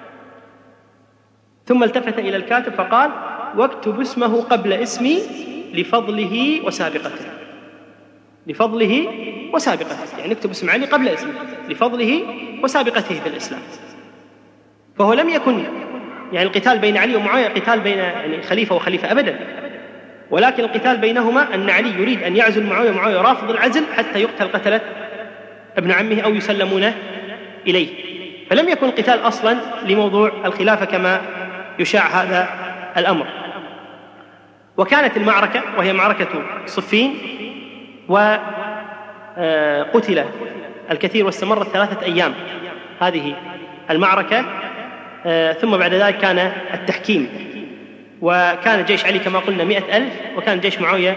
ثم التفت إلى الكاتب فقال: واكتب اسمه قبل اسمي لفضله وسابقته، لفضله وسابقته، يعني اكتب اسم علي قبل اسمه لفضله وسابقته في الإسلام. فهو لم يكن يعني القتال بين علي ومعاوية قتال بين يعني خليفة وخليفة أبدا، ولكن القتال بينهما أن علي يريد أن يعزل معاوية ومعاوية رافض العزل حتى يقتل قتلة ابن عمه أو يسلمون إليه. فلم يكن القتال أصلا لموضوع الخلافة كما يشاع هذا الأمر. وكانت المعركة وهي معركة صفين، وكان قتل الكثير واستمرت 3 أيام هذه المعركة. ثم بعد ذلك كان التحكيم، وكان جيش علي كما قلنا 100,000، وكان جيش معاوية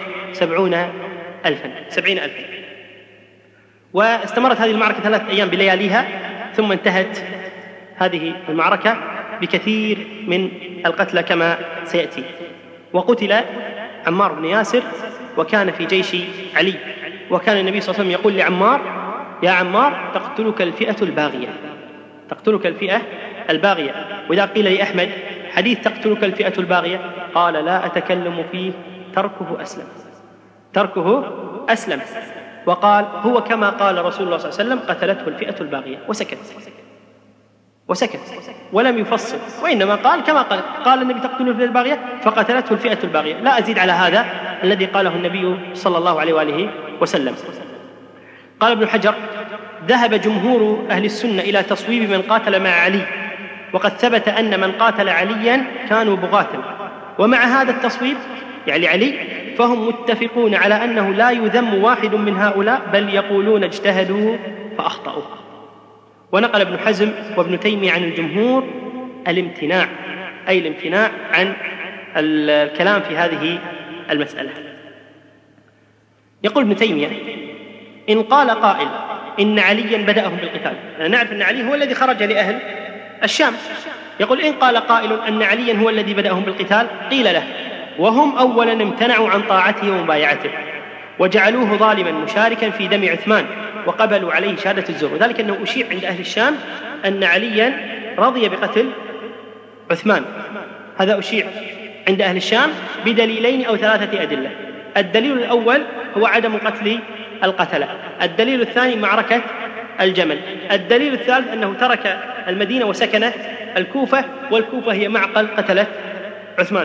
70,000. واستمرت هذه المعركة 3 أيام بلياليها، ثم انتهت هذه المعركة بكثير من القتلى كما سيأتي. وقتل عمار بن ياسر وكان في جيش علي، وكان النبي صلى الله عليه وسلم يقول لعمار: يا عمار تقتلك الفئة الباغية، تقتلك الفئة الباغية. وإذا قيل لأحمد حديث تقتلك الفئة الباغية قال: لا أتكلم فيه، تركه أسلم. وقال: هو كما قال رسول الله صلى الله عليه وسلم: قتلته الفئة الباغية، وسكت ولم يفصل، وإنما قال كما قال النبي: تقتله الفئة الباغية فقتلته الفئة الباغية. لا أزيد على هذا الذي قاله النبي صلى الله عليه وآله وسلم. قال ابن حجر: ذهب جمهور أهل السنة إلى تصويب من قاتل مع علي، وقد ثبت أن من قاتل عليا كانوا بغاة، ومع هذا التصويب يعني علي فهم متفقون على أنه لا يذم واحد من هؤلاء، بل يقولون اجتهدوا فأخطأوا. ونقل ابن حزم وابن تيمية عن الجمهور الامتناع، أي الامتناع عن الكلام في هذه المسألة. يقول ابن تيمية: إن قال قائل إن عليا بدأهم بالقتال، نعرف أن علي هو الذي خرج لأهل الشام، يقول: إن قال قائل أن عليا هو الذي بدأهم بالقتال، قيل له: وهم أولا امتنعوا عن طاعته ومبايعته، وجعلوه ظالما مشاركا في دم عثمان، وقبلوا عليه شهادة الزور. وذلك أنه أشيع عند أهل الشام أن عليا رضي بقتل عثمان، هذا أشيع عند أهل الشام بدليلين أو 3 أدلة. الدليل الأول هو عدم قتل القتلة، الدليل الثاني معركة الجمل، الدليل الثالث أنه ترك المدينة وسكن الكوفة، والكوفة هي معقل قتلة عثمان.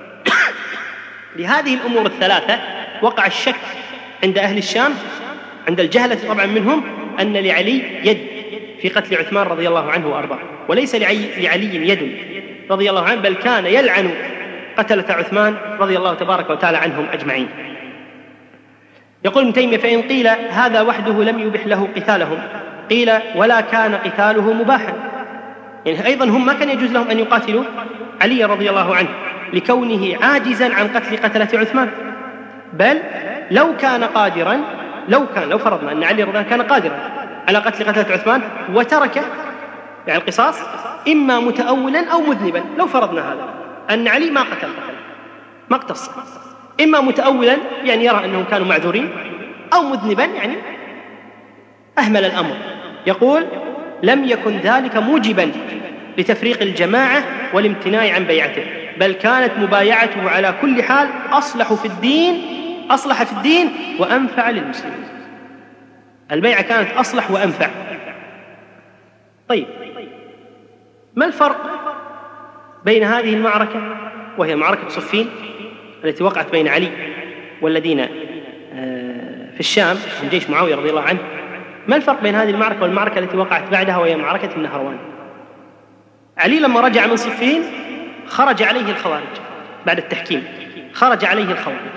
لهذه الأمور الثلاثة وقع الشك عند أهل الشام، عند الجهلة طبعا منهم، أن لعلي يد في قتل عثمان رضي الله عنه وأرضاه، وليس لعلي يد رضي الله عنه، بل كان يلعن قتلة عثمان رضي الله تبارك وتعالى عنهم أجمعين. يقول ابن تيمية: فإن قيل هذا وحده لم يبح له قتالهم، قيل: ولا كان قتاله مباحا، يعني أيضا هم ما كان يجوز لهم أن يقاتلوا علي رضي الله عنه لكونه عاجزا عن قتل قتلة عثمان، بل لو كان قادرا، لو فرضنا أن علي رضي الله عنه كان قادرا على قتل قتلة عثمان وترك يعني القصاص، إما متأولا أو مذنبا، لو فرضنا هذا أن علي ما قتل ما اقتص، إما متأولا يعني يرى أنهم كانوا معذورين، أو مذنبا يعني أهمل الأمر. يقول: لم يكن ذلك موجبا لتفريق الجماعة والامتناع عن بيعته، بل كانت مبايعته على كل حال أصلح في الدين وأنفع للمسلمين. البيعة كانت أصلح وأنفع. طيب، ما الفرق بين هذه المعركة وهي معركة صفين التي وقعت بين علي والذين في الشام من جيش معاوية رضي الله عنه؟ ما الفرق بين هذه المعركة والمعركة التي وقعت بعدها وهي معركة النهروان؟ علي لما رجع من صفين خرج عليه الخوارج بعد التحكيم، خرج عليه الخوارج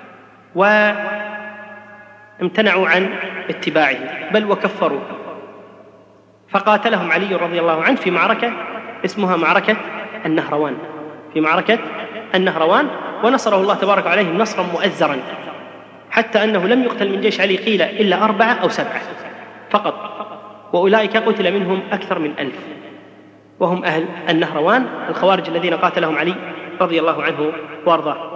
وامتنعوا عن اتباعه بل وكفروا، فقاتلهم علي رضي الله عنه في معركة اسمها معركة النهروان، في معركة النهروان، ونصره الله تبارك عليه نصرا مؤزرا، حتى أنه لم يقتل من جيش علي قيل إلا 4 أو 7 فقط، وأولئك قتل منهم أكثر من 1000، وهم أهل النهروان الخوارج الذين قاتلهم علي رضي الله عنه وارضاه.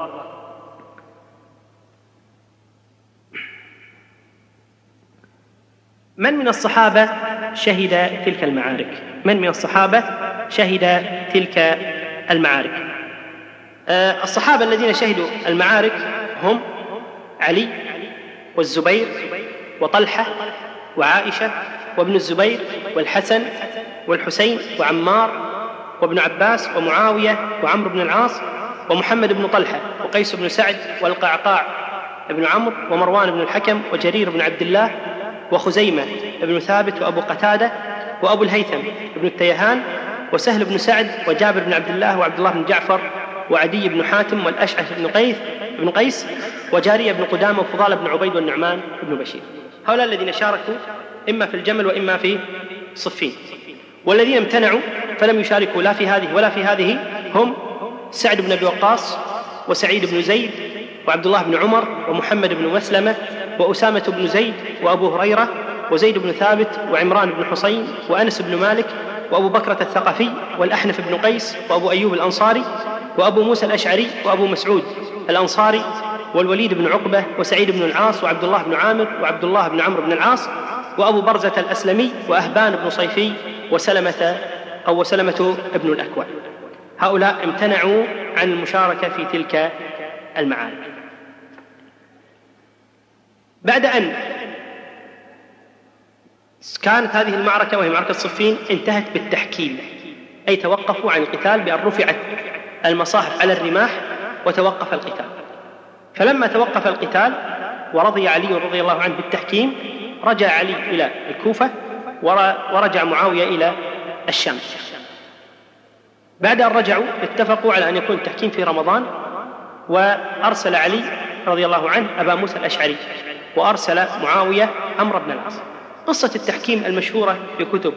من من الصحابة شهد تلك المعارك؟ من من الصحابة شهد تلك المعارك؟ الصحابة الذين شهدوا المعارك هم علي والزبير وطلحة وعائشة وابن الزبير والحسن والحسين وعمار وابن عباس ومعاوية وعمرو بن العاص ومحمد بن طلحة وقيس بن سعد والقعقاع بن عمرو ومروان بن الحكم وجرير بن عبد الله وخزيمة بن ثابت وأبو قتادة وأبو الهيثم بن التيهان وسهل بن سعد وجابر بن عبد الله وعبد الله بن جعفر وعدي بن حاتم والأشعث بن قيس وجارية بن قدامة وفضال بن عبيد والنعمان بن بشير. هؤلاء الذين شاركوا إما في الجمل وإما في صفين. والذين امتنعوا فلم يشاركوا لا في هذه ولا في هذه هم سعد بن أبي وقاص وسعيد بن زيد وعبد الله بن عمر ومحمد بن مسلمة وأسامة بن زيد وأبو هريرة وزيد بن ثابت وعمران بن حسين وأنس بن مالك وأبو بكرة الثقفي والأحنف بن قيس وأبو أيوب الأنصاري وأبو موسى الأشعري وأبو مسعود الأنصاري والوليد بن عقبة وسعيد بن العاص وعبد الله بن عامر وعبد الله بن عمرو بن العاص وأبو برزة الأسلمي وأهبان بن صيفي وسلمة بن الأكوع. هؤلاء امتنعوا عن المشاركة في تلك المعارك. بعد أن كانت هذه المعركة وهي معركة صفين انتهت بالتحكيم، أي توقفوا عن القتال بأن رفعت المصاحف على الرماح وتوقف القتال. فلما توقف القتال ورضي علي رضي الله عنه بالتحكيم رجع علي إلى الكوفة ورجع معاوية إلى الشام. بعد أن رجعوا اتفقوا على أن يكون التحكيم في رمضان، وأرسل علي رضي الله عنه أبا موسى الأشعري وأرسل معاوية عمرو بن العاص. قصة التحكيم المشهورة في كتب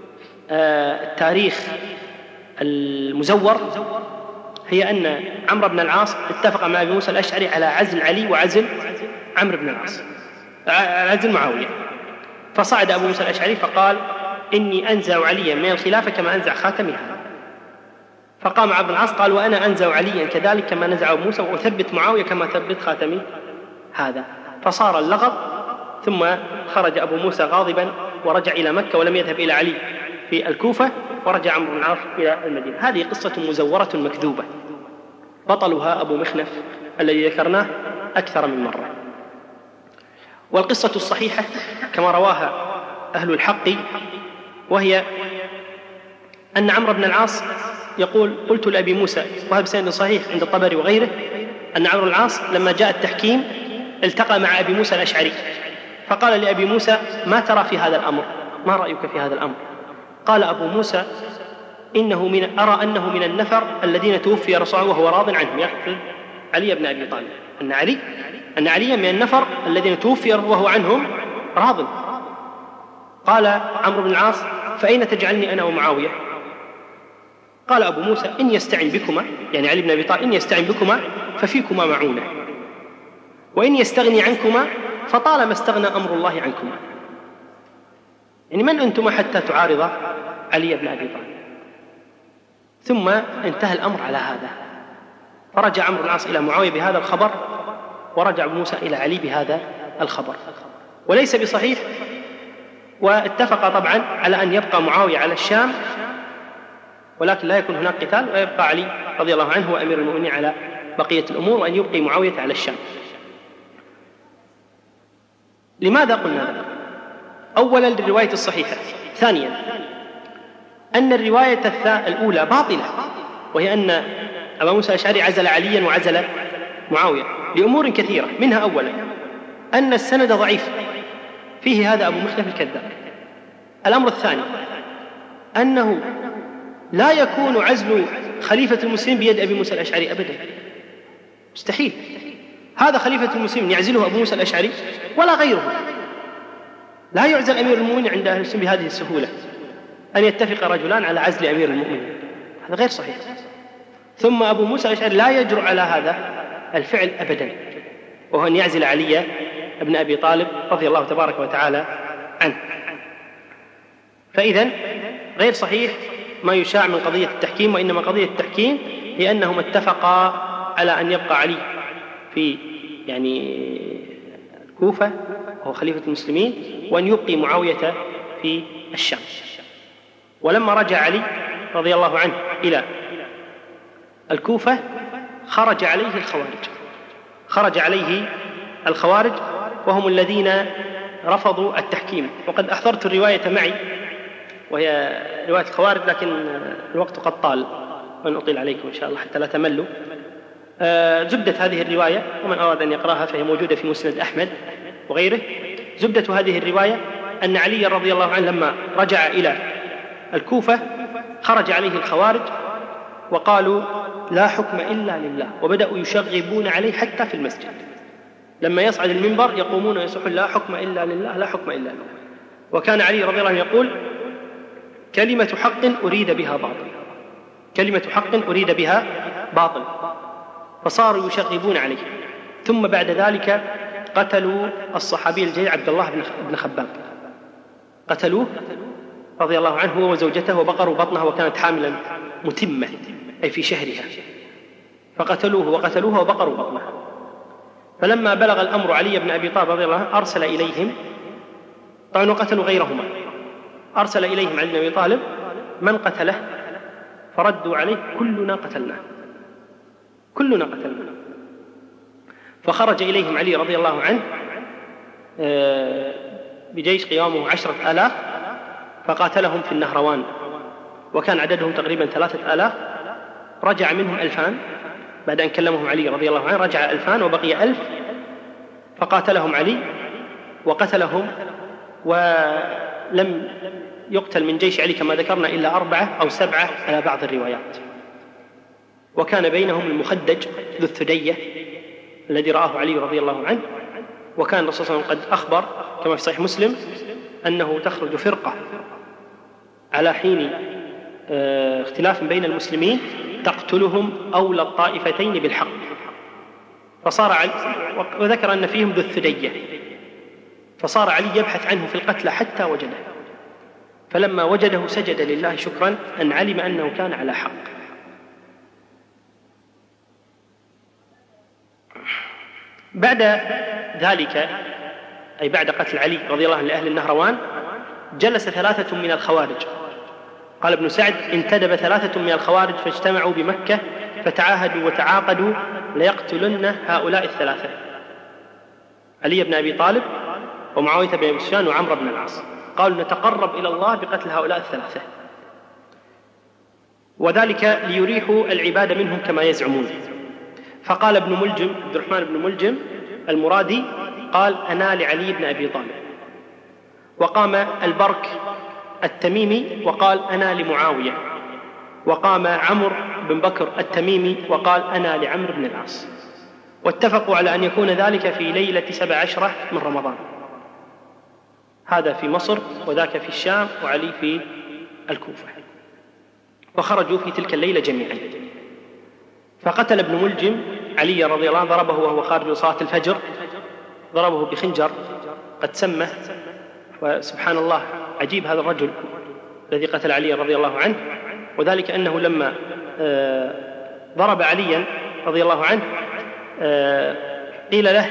التاريخ المزور هي أن عمرو بن العاص اتفق مع أبي موسى الأشعري على عزل علي وعزل عمرو بن العاص، عزل معاوية. فصعد أبو موسى الأشعري فقال: إني أنزع عليا من الخلافة كما أنزع خاتمي هذا. فقام عمرو بن العاص قال: وأنا أنزع عليا كذلك كما نزع أبو موسى، وأثبت معاوية كما ثبت خاتمي هذا. فصار اللغط، ثم خرج أبو موسى غاضبا ورجع إلى مكة ولم يذهب إلى علي في الكوفة، ورجع عمرو بن العاص إلى المدينة. هذه قصة مزورة مكذوبة بطلها أبو مخنف الذي ذكرناه أكثر من مرة. والقصة الصحيحة كما رواها أهل الحق، وهي أن عمرو بن العاص يقول: قلت لأبي موسى، وهذا بسند صحيح عند الطبري وغيره، أن عمرو بن العاص لما جاء التحكيم التقى مع أبي موسى الأشعري فقال لأبي موسى: ما ترى في هذا الأمر؟ ما رأيك في هذا الأمر؟ قال أبو موسى: أرى أنه من النفر الذين توفي رسول الله وهو راض عنهم، يقصد علي بن أبي طالب، أن علي من النفر الذين توفي وهو عنهم راض. قال عمرو بن العاص: فأين تجعلني أنا ومعاوية؟ قال أبو موسى: إن يستعن بكما، يعني علي بن أبي طالب، إن يستعن بكما ففيكما معونة، وإن يستغني عنكما فطالما استغنى أمر الله عنكما. يعني من أنتما حتى تعارض علي بن أبي طالب؟ ثم انتهى الأمر على هذا، فرجع عمرو بن العاص إلى معاوية بهذا الخبر، ورجع أبو موسى إلى علي بهذا الخبر، وليس بصحيح. واتفق طبعا على أن يبقى معاوية على الشام، ولكن لا يكون هناك قتال، ويبقى علي رضي الله عنه وأمير المؤمنين على بقية الأمور، وأن يبقي معاوية على الشام. لماذا قلنا ذلك؟ أولا للرواية الصحيحة، ثانيا أن الرواية الأولى باطلة، وهي أن أبا موسى الأشعري عزل عليا وعزل معاوية لأمور كثيرة، منها أولا أن السند ضعيف فيه هذا أبو مخلف الكذاب. الأمر الثاني أنه لا يكون عزل خليفة المسلمين بيد أبي موسى الأشعري أبدا، مستحيل. هذا خليفة المسلمين يعزله أبو موسى الأشعري ولا غيره. لا يعزل أمير المؤمنين عند أهل السنة بهذه السهولة، أن يتفق رجلان على عزل أمير المؤمنين، هذا غير صحيح. ثم أبو موسى الأشعري لا يجرؤ على هذا الفعل أبدا، وهو أن يعزل علي بن أبي طالب رضي الله تبارك وتعالى عنه. فإذن غير صحيح ما يشاع من قضية التحكيم، وإنما قضية التحكيم هي أنهم اتفقا على أن يبقى علي في الكوفة وهو خليفة المسلمين، وأن يبقي معاوية في الشام. ولما رجع علي رضي الله عنه إلى الكوفة خرج عليه الخوارج، وهم الذين رفضوا التحكيم. وقد أحضرت الرواية معي، وهي رواية الخوارج، لكن الوقت قد طال وأن أطيل عليكم إن شاء الله حتى لا تملوا. زبدة هذه الرواية، ومن أراد أن يقرأها فهي موجودة في مسند أحمد وغيره. زبدة هذه الرواية أن علي رضي الله عنه لما رجع إلى الكوفة خرج عليه الخوارج وقالوا: لا حكم إلا لله، وبدأوا يشغبون عليه حتى في المسجد، لما يصعد المنبر يقومون ويصيحون لا حكم إلا لله لا حكم إلا لله. وكان علي رضي الله عنه يقول كلمة حق أريد بها باطل، كلمة حق أريد بها باطل، فصاروا يشغبون عليه. ثم بعد ذلك قتلوا الصحابي الجليل عبد الله بن خباب، قتلوه رضي الله عنه هو وزوجته، وبقروا بطنها وكانت حاملا متمة أي في شهرها، فقتلوه وقتلوها وبقروا بطنها. فلما بلغ الأمر علي بن أبي طالب رضي الله عنه أرسل إليهم، طبعا وقتلوا غيرهما، أرسل إليهم علي بن أبي طالب من قتله، فردوا عليه كلنا قتلناه، كلنا قتلناه. فخرج إليهم علي رضي الله عنه بجيش قوامه 10,000 فقاتلهم في النهروان، وكان عددهم تقريبا 3000. رجع منهم 2000 بعد أن كلمهم علي رضي الله عنه، رجع 2000 وبقي 1000 فقاتلهم علي وقتلهم، ولم يقتل من جيش علي كما ذكرنا إلا 4 أو 7 على بعض الروايات. وكان بينهم المخدج ذو الثدية الذي رآه علي رضي الله عنه. وكان الرسول صلى الله عليه وسلم قد أخبر كما في صحيح مسلم أنه تخرج فرقة على حين اختلاف بين المسلمين تقتلهم أولى الطائفتين بالحق، فصار علي، وذكر أن فيهم ذو الثدية، فصار علي يبحث عنه في القتلى حتى وجده، فلما وجده سجد لله شكرا أن علم أنه كان على حق. بعد ذلك أي بعد قتل علي رضي الله عنه لأهل النهروان جلس 3 من الخوارج. قال ابن سعد انتدب 3 من الخوارج فاجتمعوا بمكة فتعاهدوا وتعاقدوا ليقتلن هؤلاء 3، علي بن أبي طالب ومعاوية بن أبي سفيان وعمرو بن العاص. قالوا نتقرب إلى الله بقتل هؤلاء 3، وذلك ليريحوا العباد منهم كما يزعمون. فقال ابن ملجم، عبد الرحمن بن ملجم المرادي، قال أنا لعلي بن أبي طالب. وقام البرك التميمي وقال أنا لمعاوية. وقام عمرو بن بكر التميمي وقال أنا لعمرو بن العاص. واتفقوا على أن يكون ذلك في ليلة 17 من رمضان، هذا في مصر وذاك في الشام وعلي في الكوفة. وخرجوا في تلك الليلة جميعا. فقتل ابن ملجم علي رضي الله عنه، ضربه وهو خارج من صلاة الفجر، ضربه بخنجر قد سمه. وسبحان الله عجيب هذا الرجل الذي قتل علي رضي الله عنه، وذلك أنه لما ضرب عليا رضي الله عنه قيل له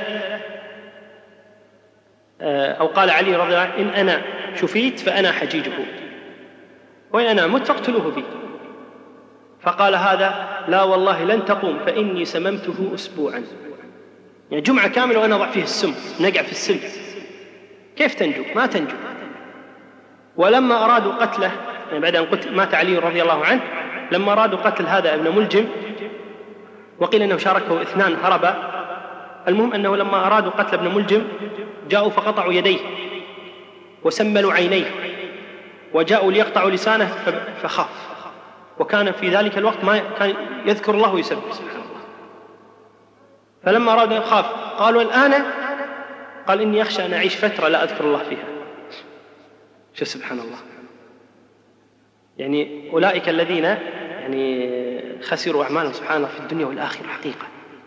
أو قال علي رضي الله عنه إن أنا شفيت فأنا حجيجه، وإن أنا مت فاقتلوه بي. فقال هذا لا والله لن تقوم فإني سممته أسبوعا، يعني جمعة كاملة وأنا أضع فيه السم، نقع في السم، كيف تنجو؟ ما تنجو. ولما أرادوا قتله، يعني بعد أن مات علي رضي الله عنه، لما أرادوا قتل هذا ابن ملجم وقيل أنه شاركه 2 هربا، المهم أنه لما أرادوا قتل ابن ملجم جاءوا فقطعوا يديه وسملوا عينيه وجاءوا ليقطعوا لسانه فخاف، وكان في ذلك الوقت ما كان يذكر الله ويسبح سبحانه الله. فلما أرادوا يخاف قالوا الآن، قال إني أخشى أن أعيش فترة لا أذكر الله فيها. شو سبحان الله، يعني أولئك الذين يعني خسروا أعمالهم سبحان الله في الدنيا والآخرة حقيقة،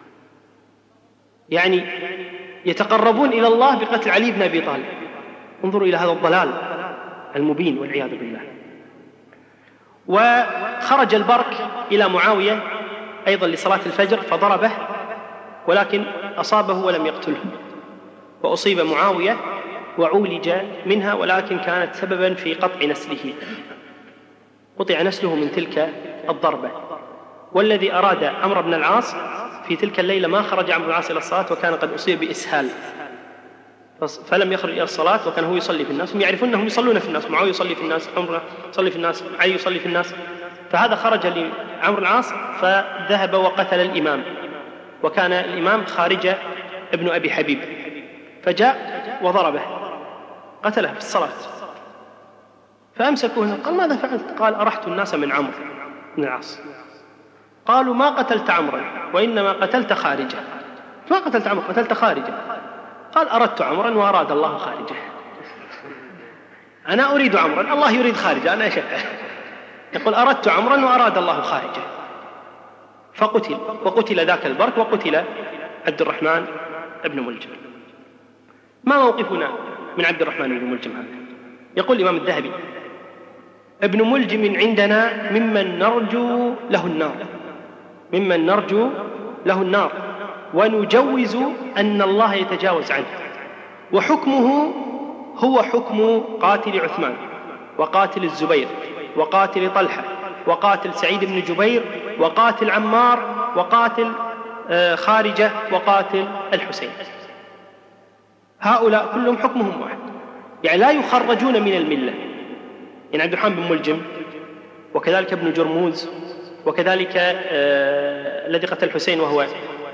يعني يتقربون إلى الله بقتل علي بن أبي طالب. انظروا إلى هذا الضلال المبين والعياذ بالله. وخرج البرك إلى معاوية أيضا لصلاة الفجر فضربه، ولكن أصابه ولم يقتله، وأصيب معاوية وعولج منها، ولكن كانت سببا في قطع نسله، قطع نسله من تلك الضربة. والذي أراد عمرو بن العاص في تلك الليلة ما خرج عمرو بن العاص إلى الصلاة، وكان قد أصيب بإسهال فلم يخرج إلى الصلاة، وكان هو يصلي في الناس، هم يعرفون أنهم يصلون في الناس، معاوية يصلي في الناس، عمرو يصلي في الناس، علي يصلي في الناس. فهذا خرج لعمرو العاص فذهب وقتل الإمام، وكان الإمام خارجة ابن أبي حبيب، فجاء وضربه قتله في الصلاة. فأمسكوه قال ماذا فعلت؟ قال أرحت الناس من عمرو بن العاص. قالوا ما قتلت عمرا وإنما قتلت خارجة. ما قتلت عمرو، قتلت خارجة. قال أردت عمرا وأراد الله خارجة. أنا أريد عمرا، الله يريد خارجة، أنا أشبه. يقول أردت عمرا وأراد الله خارجة، فقتل، وقتل ذاك البرك، وقتل عبد الرحمن بن ملجم. ما موقفنا من عبد الرحمن بن ملجم هذا؟ يقول الإمام الذهبي: ابن ملجم عندنا ممن نرجو له النار، ممن نرجو له النار، ونجوز أن الله يتجاوز عنه، وحكمه هو حكم قاتل عثمان وقاتل الزبير وقاتل طلحة وقاتل سعيد بن جبير وقاتل عمار وقاتل خارجة وقاتل الحسين. هؤلاء كلهم حكمهم واحد، يعني لا يخرجون من الملة. يعني عبد الرحمن بن ملجم، وكذلك ابن جرموز، وكذلك الذي قتل الحسين وهو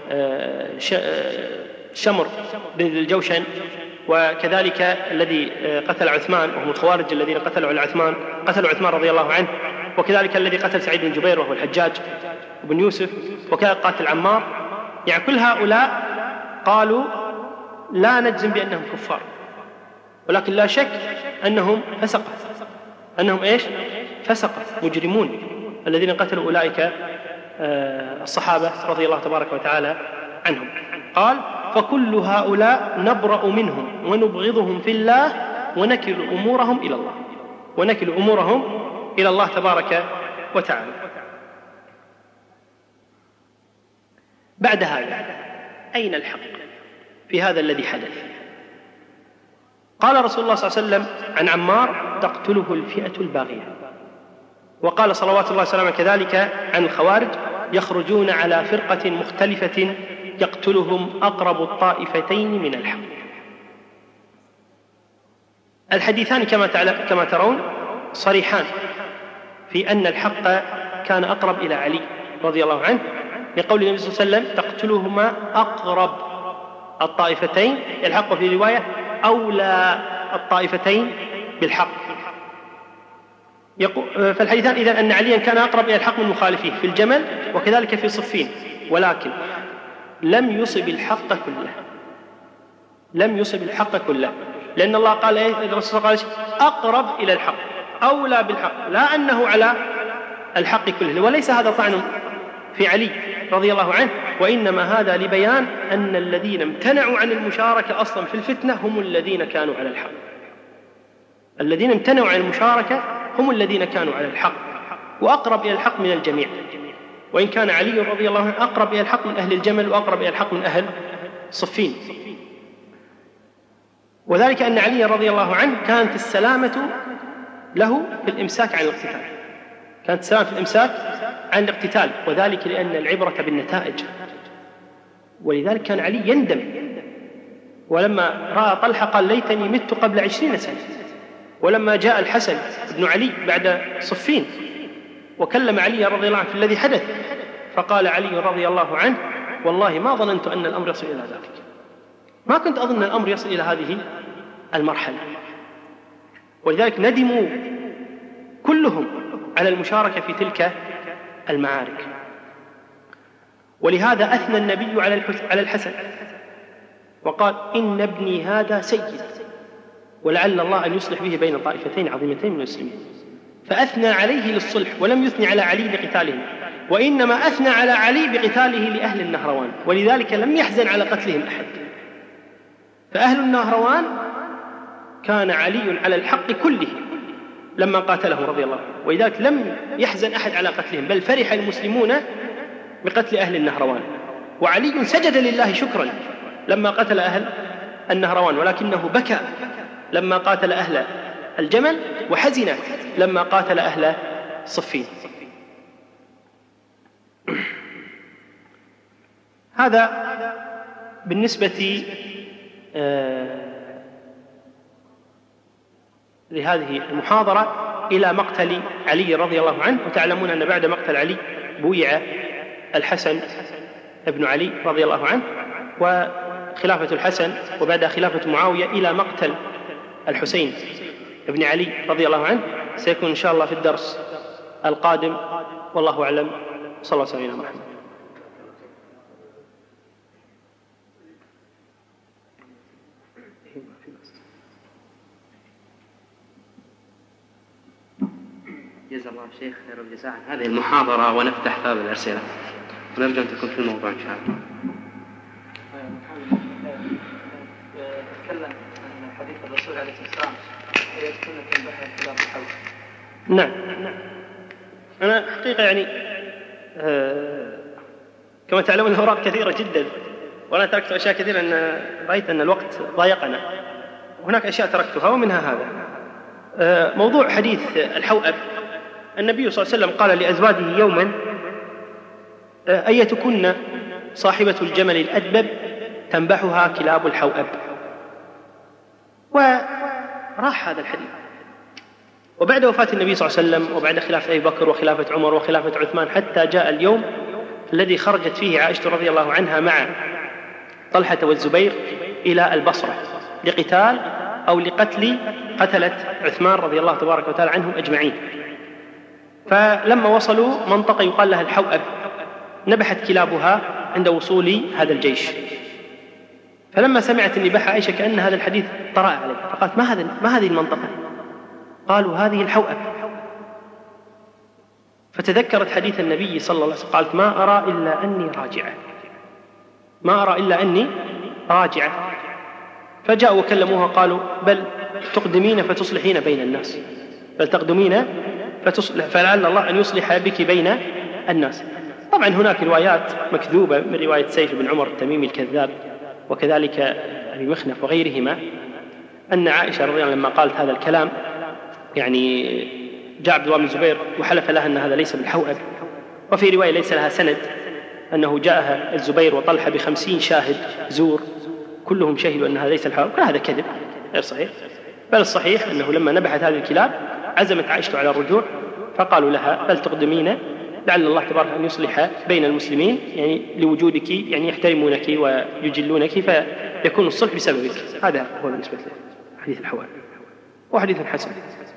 شمر بن الجوشن، وكذلك الذي قتل عثمان وهم الخوارج الذين قتلوا عثمان رضي الله عنه، وكذلك الذي قتل سعيد بن جبير وهو الحجاج بن يوسف، وكذلك قاتل عمار. يعني كل هؤلاء قالوا لا نجزم بأنهم كفار، ولكن لا شك أنهم فسقة، أنهم إيش؟ فسقة مجرمون الذين قتلوا أولئك الصحابة رضي الله تبارك وتعالى عنهم. قال: فكل هؤلاء نبرأ منهم ونبغضهم في الله ونكل أمورهم إلى الله، ونكل أمورهم إلى الله تبارك وتعالى. بعد هذا أين الحق في هذا الذي حدث؟ قال رسول الله صلى الله عليه وسلم عن عمار: تقتله الفئة الباغية. وقال صلوات الله وسلامه كذلك عن الخوارج: يخرجون على فرقة مختلفة يقتلهم أقرب الطائفتين من الحق. الحديثان كما ترون صريحان في أن الحق كان أقرب إلى علي رضي الله عنه، لقول النبي صلى الله عليه وسلم: تقتلهما أقرب الطائفتين، الحق في رواية أولى الطائفتين بالحق. فالحديثان إذن أن عليا كان أقرب إلى الحق من مخالفيه في الجمل وكذلك في صفين، ولكن لم يصب الحق كله، لم يصب الحق كله، لأن الله قال الرسول قال أقرب إلى الحق، أولى بالحق، لا أنه على الحق كله. وليس هذا طعن في علي رضي الله عنه، وإنما هذا لبيان أن الذين امتنعوا عن المشاركة أصلا في الفتنة هم الذين كانوا على الحق. الذين امتنعوا عن المشاركة هم الذين كانوا على الحق وأقرب إلى الحق من الجميع، وإن كان علي رضي الله عنه أقرب إلى الحق من أهل الجمل وأقرب إلى الحق من أهل صفين. وذلك أن علي رضي الله عنه كانت السلامة له في الإمساك عن الاقتتال، كانت السلامة في الإمساك عن الاقتتال، وذلك لأن العبرة بالنتائج. ولذلك كان علي يندم، ولما رأى طلحة قال: ليتني مت قبل 20 سنة. ولما جاء الحسن بن علي بعد صفين وكلم علي رضي الله عنه في الذي حدث، فقال علي رضي الله عنه: والله ما ظننت أن الأمر يصل إلى ذلك، ما كنت أظن الأمر يصل إلى هذه المرحلة. ولذلك ندموا كلهم على المشاركة في تلك المعارك. ولهذا أثنى النبي على الحسن وقال: إن ابني هذا سيد، ولعل الله أن يصلح به بين طائفتين عظيمتين من المسلمين. فأثنى عليه للصلح، ولم يثني على علي لقتالهم، وإنما أثنى على علي بقتاله لأهل النهروان، ولذلك لم يحزن على قتلهم أحد. فأهل النهروان كان علي على الحق كله لما قاتلهم رضي الله عنه، ولذلك لم يحزن أحد على قتلهم، بل فرح المسلمون بقتل أهل النهروان. وعلي سجد لله شكرا لما قتل أهل النهروان، ولكنه بكى لما قاتل أهل الجمل، وحزن لما قاتل أهل صفين. هذا بالنسبة لهذه المحاضرة إلى مقتل علي رضي الله عنه. وتعلمون أن بعد مقتل علي بويع الحسن ابن علي رضي الله عنه، وخلافة الحسن وبعد خلافة معاوية إلى مقتل الحسين ابن علي رضي الله عنه سيكون إن شاء الله في الدرس القادم. والله أعلم. صلى الله عليه وسلم. جزا الله الشيخ خير الجزاء عن هذه المحاضرة ونفتح باب الأسئلة ونرجو أن تكون في الموضوع إن شاء الله. نتكلم عن حديث الرسول عليه الصلاة والسلام هي سنة بحر خلاف الحوض. نعم. أنا حقيقة يعني كما تعلمون الأوراق كثيرة جدا وأنا تركت أشياء كثيرة أن رأيت أن الوقت ضايقنا. هناك أشياء تركتها ومنها هذا موضوع حديث الحوأب. النبي صلى الله عليه وسلم قال لأزواجه يوما أيتكن صاحبة الجمل الأدبب تنبحها كلاب الحوأب، وراح هذا الحديث. وبعد وفاة النبي صلى الله عليه وسلم وبعد خلافة أبي بكر وخلافة عمر وخلافة عثمان حتى جاء اليوم الذي خرجت فيه عائشة رضي الله عنها مع طلحة والزبير إلى البصرة لقتال أو لقتل قتلة عثمان رضي الله تبارك وتعالى عنهم أجمعين. فلما وصلوا منطقة يقال لها الحوأب نبحت كلابها عند وصول هذا الجيش. فلما سمعت النباح عائشة كأن هذا الحديث طرأ عليه فقالت ما هذه المنطقة؟ قالوا هذه الحوأب. فتذكرت حديث النبي صلى الله عليه وسلم قالت ما أرى إلا أني راجعة. فجاءوا وكلموها قالوا بل تقدمين فتصلحين بين الناس، بل تقدمين فلعل الله أن يصلح بك بين الناس. طبعا هناك روايات مكذوبة من رواية سيف بن عمر التميمي الكذاب وكذلك أبي مخنف وغيرهما أن عائشة رضي الله عنها لما قالت هذا الكلام يعني جاء عبد الله بن الزبير وحلف لها أن هذا ليس بالحوأب. وفي رواية ليس لها سند أنه جاءها الزبير وطلحة ب50 شاهد زور كلهم شهدوا أن هذا ليس الحوأب. كل هذا كذب غير صحيح. بل الصحيح أنه لما نبحت هذه الكلاب عزمت عائشة على الرجوع فقالوا لها بل تقدمين لعل الله تبارك أن يصلح بين المسلمين يعني لوجودك يعني يحترمونك ويجلونك فيكون الصلح بسببك. هذا هو بالنسبة لحديث الحوأب وحديث حسن.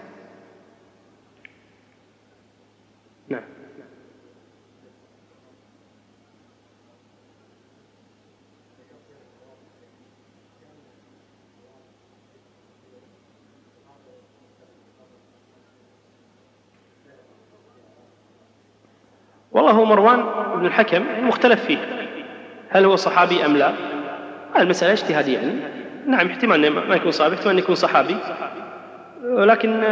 نعم. والله هو مروان بن الحكم مختلف فيه هل هو صحابي أم لا. المسألة اجتهادية يعني. نعم احتمال ما يكون صحابي احتمال أن يكون صحابي، ولكن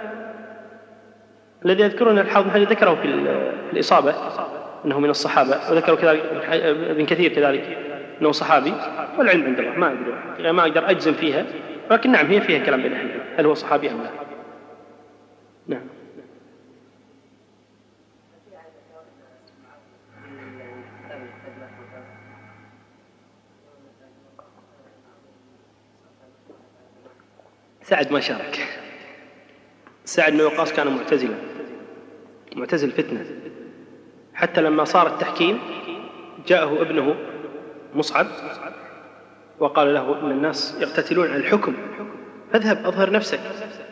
الذي يذكرون الحافظ بن حجر ذكره في الإصابة أنه من الصحابة، وذكروا كذلك ابن كثير كذلك أنه صحابي، والعلم عند الله ما أدري ما أقدر أجزم فيها، ولكن نعم هي فيها كلام بين أهل العلم هل هو صحابي أم لا. نعم. سعد ما شارك. سعد بن وقاص كان معتزل فتنة، حتى لما صار التحكيم جاءه ابنه مصعب وقال له إن الناس يقتتلون عن الحكم فاذهب أظهر نفسك،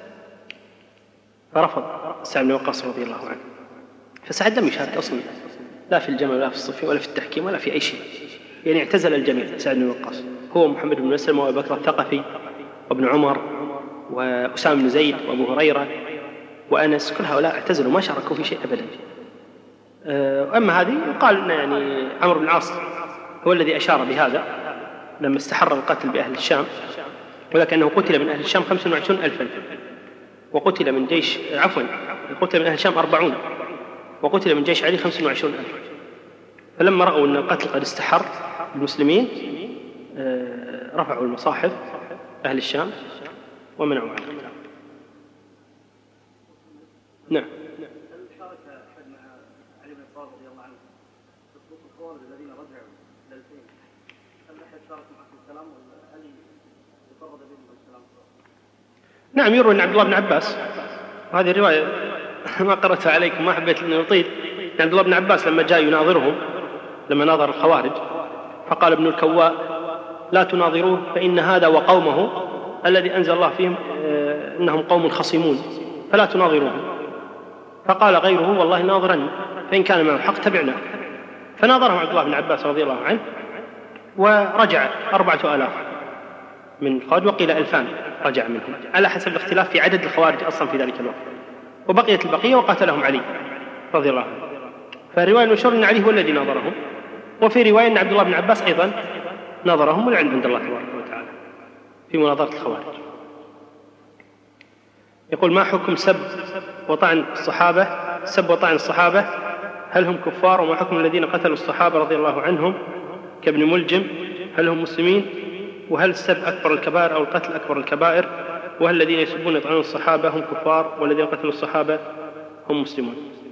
فرفض سعد بن وقاص رضي الله عنه. فسعد لم يشارك أصلا لا في الجمل ولا في الصفين ولا في التحكيم ولا في أي شيء، يعني اعتزل الجميع. سعد بن وقاص هو محمد بن مسلم وأبو بكر الثقفي وابن عمر وأسامة بن زيد وأبو هريرة وأنس، كل هؤلاء اعتزلوا ما شاركوا في شيء أبدا. أما هذه يقال أن يعني عمرو بن العاص هو الذي أشار بهذا لما استحر القتل بأهل الشام، ولكنه قتل من أهل الشام 25,000 وقتل من جيش قتل من أهل الشام 40 وقتل من جيش علي 25,000. فلما رأوا أن القتل قد استحر المسلمين رفعوا المصاحف أهل الشام ومنعوا عنه. نعم. نعم يروي عن عبد الله بن عباس، وهذه الرواية ما قرأتها عليكم ما حبيت أن نطيل. عبد الله بن عباس لما جاء يناظرهم لما ناظر الخوارج فقال ابن الكواء لا تناظروه فإن هذا وقومه الذي أنزل الله فيهم إنهم قوم خصمون فلا تناظروه. فقال غيره والله ناظرن فإن كان معه حق تبعنا. فناظرهم عبد الله بن عباس رضي الله عنه ورجع 4,000 من الخوارج وقيل 2,000 رجع منهم على حسب الاختلاف في عدد الخوارج أصلا في ذلك الوقت. وبقيت البقية وقاتلهم علي رضي الله عنه. فرواية المشهور أن علي هو الذي ناظرهم، وفي رواية أن عبد الله بن عباس أيضا ناظرهم، والعلم عند الله تبارك وتعالى في مناظرة الخوارج. يقول: ما حكم سب وطعن الصحابة؟ هل هم كفار؟ وما حكم الذين قتلوا الصحابة رضي الله عنهم كابن ملجم؟ هل هم مسلمين؟ وهل السب أكبر الكبائر أو القتل أكبر الكبائر؟ وهل الذين يسبون ويطعنون الصحابة هم كفار والذين قتلوا الصحابة هم مسلمون؟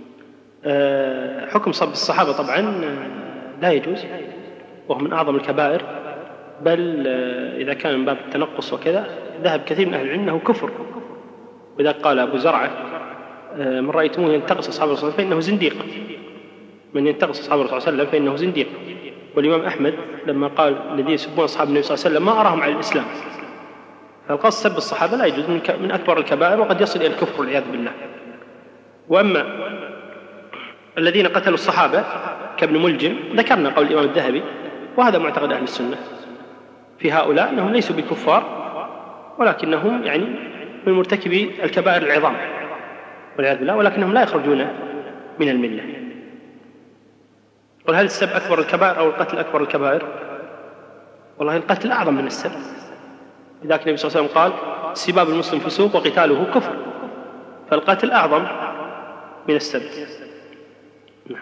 حكم صب الصحابة طبعا لا يجوز، وهو من أعظم الكبائر، بل إذا كان من باب التنقص وكذا ذهب كثير من أهل العلم أنه كفر. وإذا قال أبو زرعة: من رأيتموه ينتقص أصحاب الرسول فإنه زنديق، من ينتقص أصحاب الرسول صلى الله عليه وسلم فإنه زنديق. والإمام أحمد لما قال الذين يسبون أصحاب النبي صلى الله عليه وسلم ما أراهم على الإسلام، فالقصد سب الصحابة لا يجوز، من أكبر الكبائر وقد يصل إلى الكفر والعياذ بالله. وأما الذين قتلوا الصحابة كابن ملجم ذكرنا قول الإمام الذهبي، وهذا معتقد أهل السنة في هؤلاء أنهم ليسوا بكفار، ولكنهم يعني من مرتكبي الكبائر العظام والعياذ بالله، ولكنهم لا يخرجون من الملة. قل: هل السب أكبر الكبائر أو القتل أكبر الكبائر؟ والله القتل أعظم من السب، لذلك النبي صلى الله عليه وسلم قال: سباب المسلم فسوق وقتاله كفر، فالقتل أعظم من السب. نعم.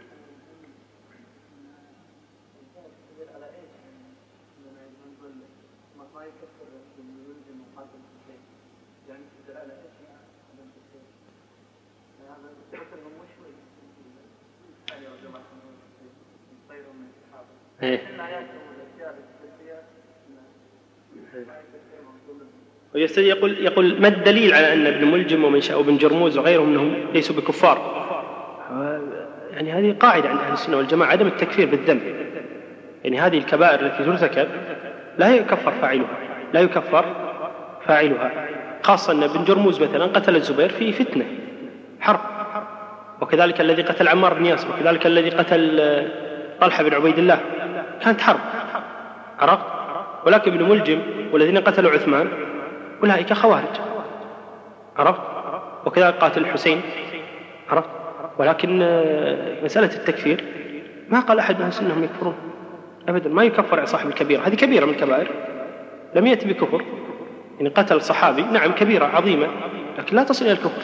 يقول: ما الدليل على أن ابن ملجم وابن جرموز وغيرهم أنهم ليسوا بكفار؟ يعني هذه قاعدة عند أهل السنة والجماعة، عدم التكفير بالذنب. يعني هذه الكبائر التي ترتكب لا يكفر فاعلها، خاصة أن ابن جرموز مثلا قتل الزبير في فتنة حرب، وكذلك الذي قتل عمار بن ياسر، وكذلك الذي قتل طلحة بن عبيد الله، كانت حرب، عرفت؟ ولكن ابن ملجم والذين قتلوا عثمان أولئك خوارج، عرفت؟ وكذلك قاتل الحسين، عرفت؟ ولكن مسألة التكفير ما قال أحد من الناس أنهم يكفرون أبدا، ما يكفر صاحب الكبيرة، هذه كبيرة من الكبائر لم يأتي بكفر. يعني قتل صحابي نعم كبيرة عظيمة، لكن لا تصل إلى الكفر.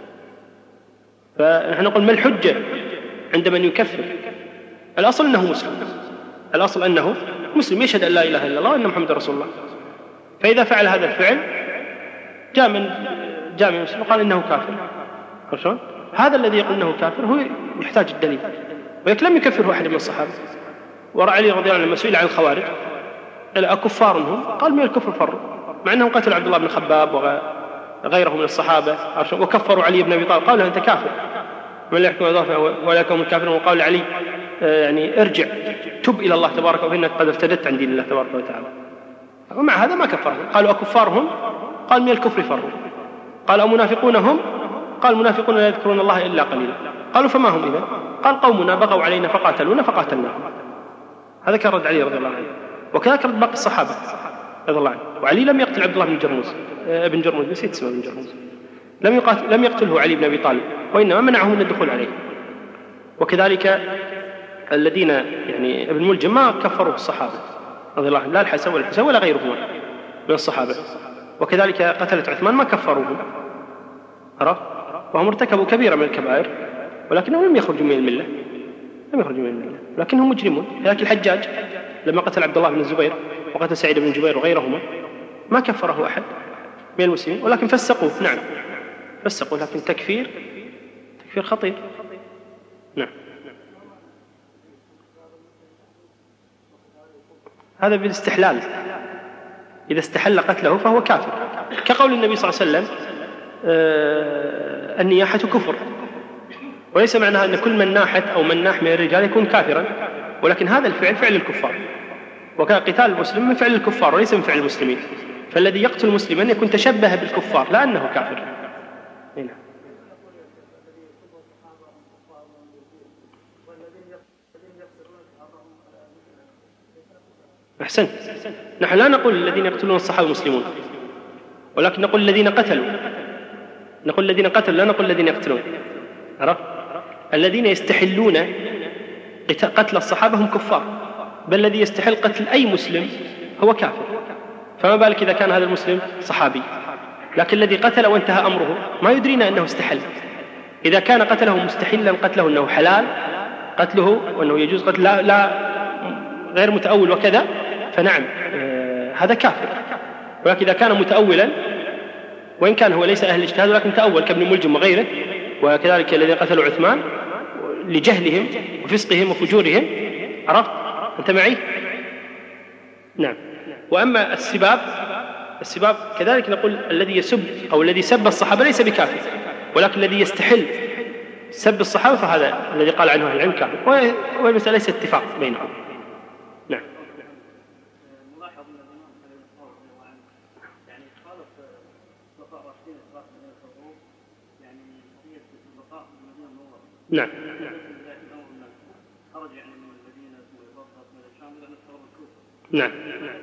فنحن نقول: ما الحجة عند من يكفر؟ الأصل أنه مسلم، الأصل أنه مسلم يشهد أن لا إله إلا الله وأن محمد رسول الله. فإذا فعل هذا الفعل جاء من مسلم وقال إنه كافر، عرفتم؟ هذا الذي يقول إنه كافر هو يحتاج الدليل، ولكن لم يكفره أحد من الصحابة. علي رضي الله عنه لما سئل عن الخوارج قال: أكفار هم؟ قال: من الكفر فروا، مع أنهم قتلوا عبد الله بن خباب وغيره من الصحابة، وكفروا علي بن أبي طالب، قالوا: أنت كافر، من لا يحكم الله ولا يكون الكافر. وقال علي: يعني ارجع تب إلى الله تبارك وتعالى، فإنك قد ارتدت عن دين الله تبارك وتعالى. ومع هذا ما كفرهم. قالوا: أكفارهم؟ قال: من الكفر فروا. قال: أمنافقون هم؟ قال: المنافقون لا يذكرون الله إلا قليلا. قالوا: فما هم إذن؟ قال: قومنا بغوا علينا فقاتلونا فقاتلناهم. هذا كان رد علي رضي الله عنه، وكذلك رد باقي الصحابة رضي الله عنه. وعلي لم يقتل عبد الله بن جرموز، نسيت اسمه بن جرموز، لم يقتله علي بن أبي طالب، وإنما منعه من الدخول عليه. وكذلك الذين يعني ابن ملجم ما كفروا الصحابة رضي الله عنه، لا الحسن ولا غيرهما من الصحابة. وكذلك قتلة عثمان ما كفروهم، وهم ارتكبوا كبيرة من الكبائر، ولكنهم لم يخرجوا من الملة، لكنهم مجرمون. لكن الحجاج لما قتل عبد الله بن الزبير وقتل سعيد بن جبير وغيرهما ما كفره أحد من المسلمين، ولكن فسقوه، نعم فسقوا، لكن تكفير خطير. نعم. هذا بالاستحلال، إذا استحل قتله فهو كافر، كقول النبي صلى الله عليه وسلم: النياحة كفر. وليس معناها أن كل من ناحت أو من ناح من الرجال يكون كافرا، ولكن هذا الفعل فعل الكفار، وكان قتال المسلم من فعل الكفار وليس من فعل المسلمين. فالذي يقتل مسلما يكون تشبه بالكفار لا أنه كافر. هنا. أحسن، نحن لا نقول الذين يقتلون الصحابة مسلمون، ولكن نقول الذين قتلوا نقول الذين قتلوا لا نقول الذين يقتلون. عرفت؟ الذين يستحلون قتل الصحابة هم كفار، بل الذي يستحل قتل أي مسلم هو كافر، فما بالك إذا كان هذا المسلم صحابي. لكن الذي قتل وانتهى أمره ما يدرينا أنه استحل. إذا كان قتله مستحلا قتله أنه حلال قتله وأنه يجوز قتل لا غير متأول وكذا فنعم هذا كافر. ولكن إذا كان متأولا وإن كان هو ليس أهل الاجتهاد ولكن تأول كابن ملجم وغيره، وكذلك الذين قتلوا عثمان لجهلهم وفسقهم وفجورهم. عرفت أنت معي؟ نعم. وأما السباب كذلك نقول الذي يسب أو الذي سب الصحابة ليس بكافر، ولكن الذي يستحل سب الصحابة فهذا الذي قال عنه أهل العلم كافر، والمسألة ليس اتفاق بينهم. نعم. نعم. نعم.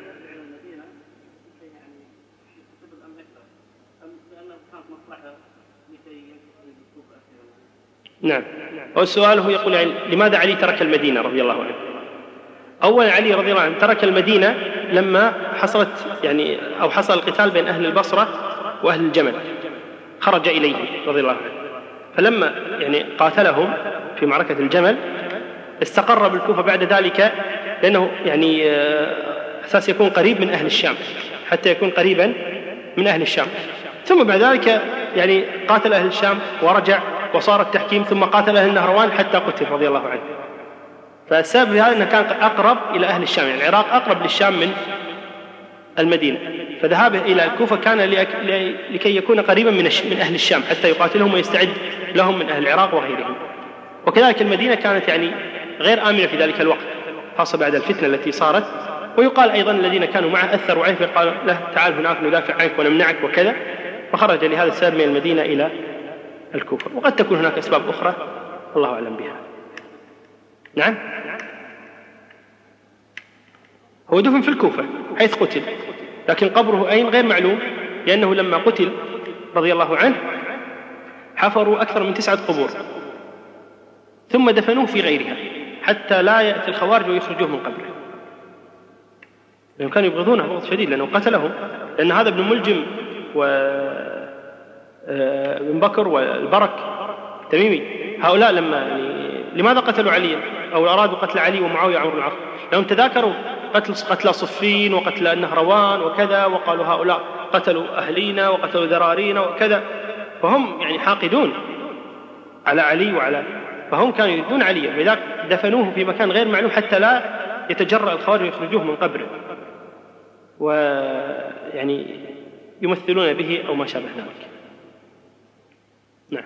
نعم. والسؤال هو يقول يعني لماذا علي ترك المدينة رضي الله عنه؟ أولا علي رضي الله عنه ترك المدينة لما حصل القتال بين أهل البصرة وأهل الجمل، خرج إليهم رضي الله عنه، فلما قاتلهم في معركة الجمل استقر بالكوفة بعد ذلك، لأنه أساس يكون قريب من أهل الشام حتى يكون قريبا من أهل الشام. ثم بعد ذلك قاتل أهل الشام ورجع وصار التحكيم، ثم قاتل أهل النهروان حتى قتل رضي الله عنه. فالسبب في هذا أنه كان أقرب إلى أهل الشام، العراق أقرب للشام من المدينة، فذهابه إلى الكوفة كان لكي يكون قريبا من أهل الشام حتى يقاتلهم ويستعد لهم من أهل العراق وغيرهم. وكذلك المدينة كانت غير آمنة في ذلك الوقت، خاصة بعد الفتنة التي صارت. ويقال أيضا الذين كانوا معه أثروا عليه فقالوا له تعال هناك ندافع عنك ونمنعك وكذا، فخرج لهذا السبب من المدينة إلى الكوفة. وقد تكون هناك أسباب أخرى الله أعلم بها. نعم. هو دفن في الكوفة حيث قتل، لكن قبره أين غير معلوم، لأنه لما قتل رضي الله عنه حفروا أكثر من 9 قبور ثم دفنوه في غيرها حتى لا يأتي الخوارج ويخرجوه من قبره، لأنهم كانوا يبغضونه بغض شديد لأنه قتلهم. لأن هذا ابن ملجم وابن بكر والبرك التميمي هؤلاء لماذا قتلوا علي أو أرادوا قتل علي ومعاوية عمرو بن العاص؟ لهم تذاكروا قتل صفين وقتل النهروان وكذا، وقالوا هؤلاء قتلوا أهلينا وقتلوا ذرارينا وكذا، فهم حاقدون على علي فهم كانوا يريدون علي، ولذلك دفنوه في مكان غير معلوم حتى لا يتجرأ الخوارج ويخرجوه من قبره يمثلون به أو ما شابه ذلك. نعم.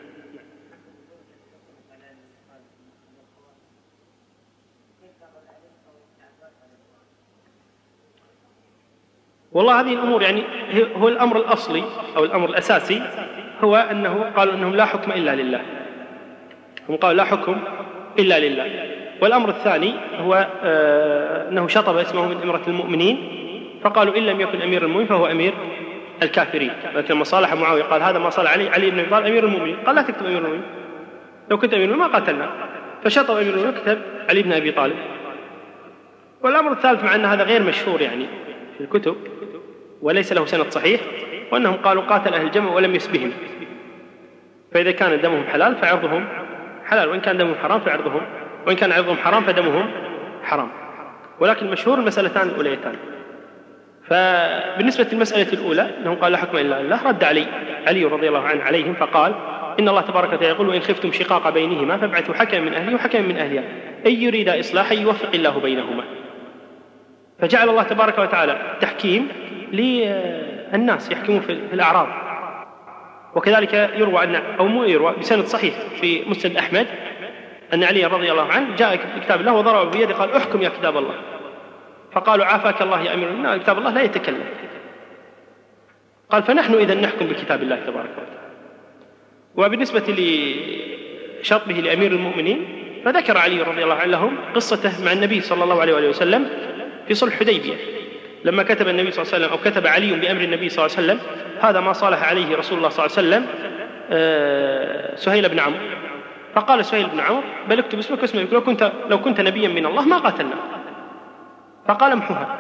والله هذه الأمور هو الأمر الأصلي أو الأمر الأساسي هو أنه قالوا أنهم لا حكم إلا لله، هم قالوا لا حكم إلا لله. والأمر الثاني هو أنه شطب اسمه من أميرة المؤمنين، فقالوا إن لم يكن أمير المؤمنين فهو أمير الكافرين. لكن لما صالح معاوية قال هذا ما صالح علي بن أبي طالب أمير المؤمنين، قال لا تكتب أمير المؤمنين، لو كنت أمير المؤمنين ما قاتلنا، فشطب أمير المؤمنين كتب علي بن أبي طالب. والأمر الثالث مع أن هذا غير مشهور في الكتب وليس له سند صحيح، وأنهم قالوا قاتل أهل الجمع ولم يسبهم، فإذا كان دمهم حلال فعرضهم حلال، وإن كان دمهم حرام فعرضهم، وإن كان عرضهم حرام فدمهم حرام. ولكن مشهور المسألتان الأوليتان. فبالنسبة للمسألة الأولى أنهم قال لا حكم إلا لله، رد علي رضي الله عنه عليهم فقال إن الله تبارك وتعالى يقول وإن خفتم شقاق بينهما فابعثوا حكما من أهله وحكما من أهلها إن يريد إصلاحا يوفق الله بينهما. فجعل الله تبارك وتعالى تحكيم للناس يحكمون في الأعراض. وكذلك يروى أو مو يروى بسند صحيح في مسند أحمد أن علي رضي الله عنه جاء بكتاب الله وضرب بيده قال احكم يا كتاب الله، فقالوا عافاك الله يا أمير المؤمنين كتاب الله لا يتكلم. قال فنحن إذا نحكم بكتاب الله تبارك وتعالى. وبالنسبة لشطبه لأمير المؤمنين فذكر علي رضي الله عنه لهم قصته مع النبي صلى الله عليه وسلم في صلح حديبية، لما كتب النبي صلى الله عليه وسلم أو كتب علي بأمر النبي صلى الله عليه وسلم هذا ما صالح عليه رسول الله صلى الله عليه وسلم سهيل بن عمرو، فقال سهيل بن عمرو بل اكتب اسمك واسمك، لو كنت نبيا من الله ما قاتلنا، فقال امحوها.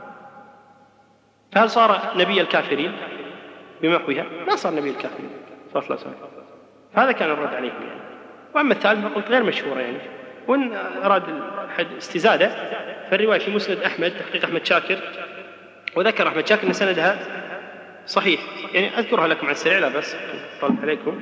فهل صار نبي الكافرين بمحوها؟ ما صار نبي الكافرين صلى الله عليه وسلم. فهذا كان الرد عليهم يعني. وأما الثالث فقلت غير مشهورة يعني، وإن أراد أحد استزادة فالرواية في مسند أحمد تحقيق أحمد شاكر، وذكر أحمد شاكر أن سندها صحيح يعني، أذكرها لكم على السريع لا بس طلب عليكم.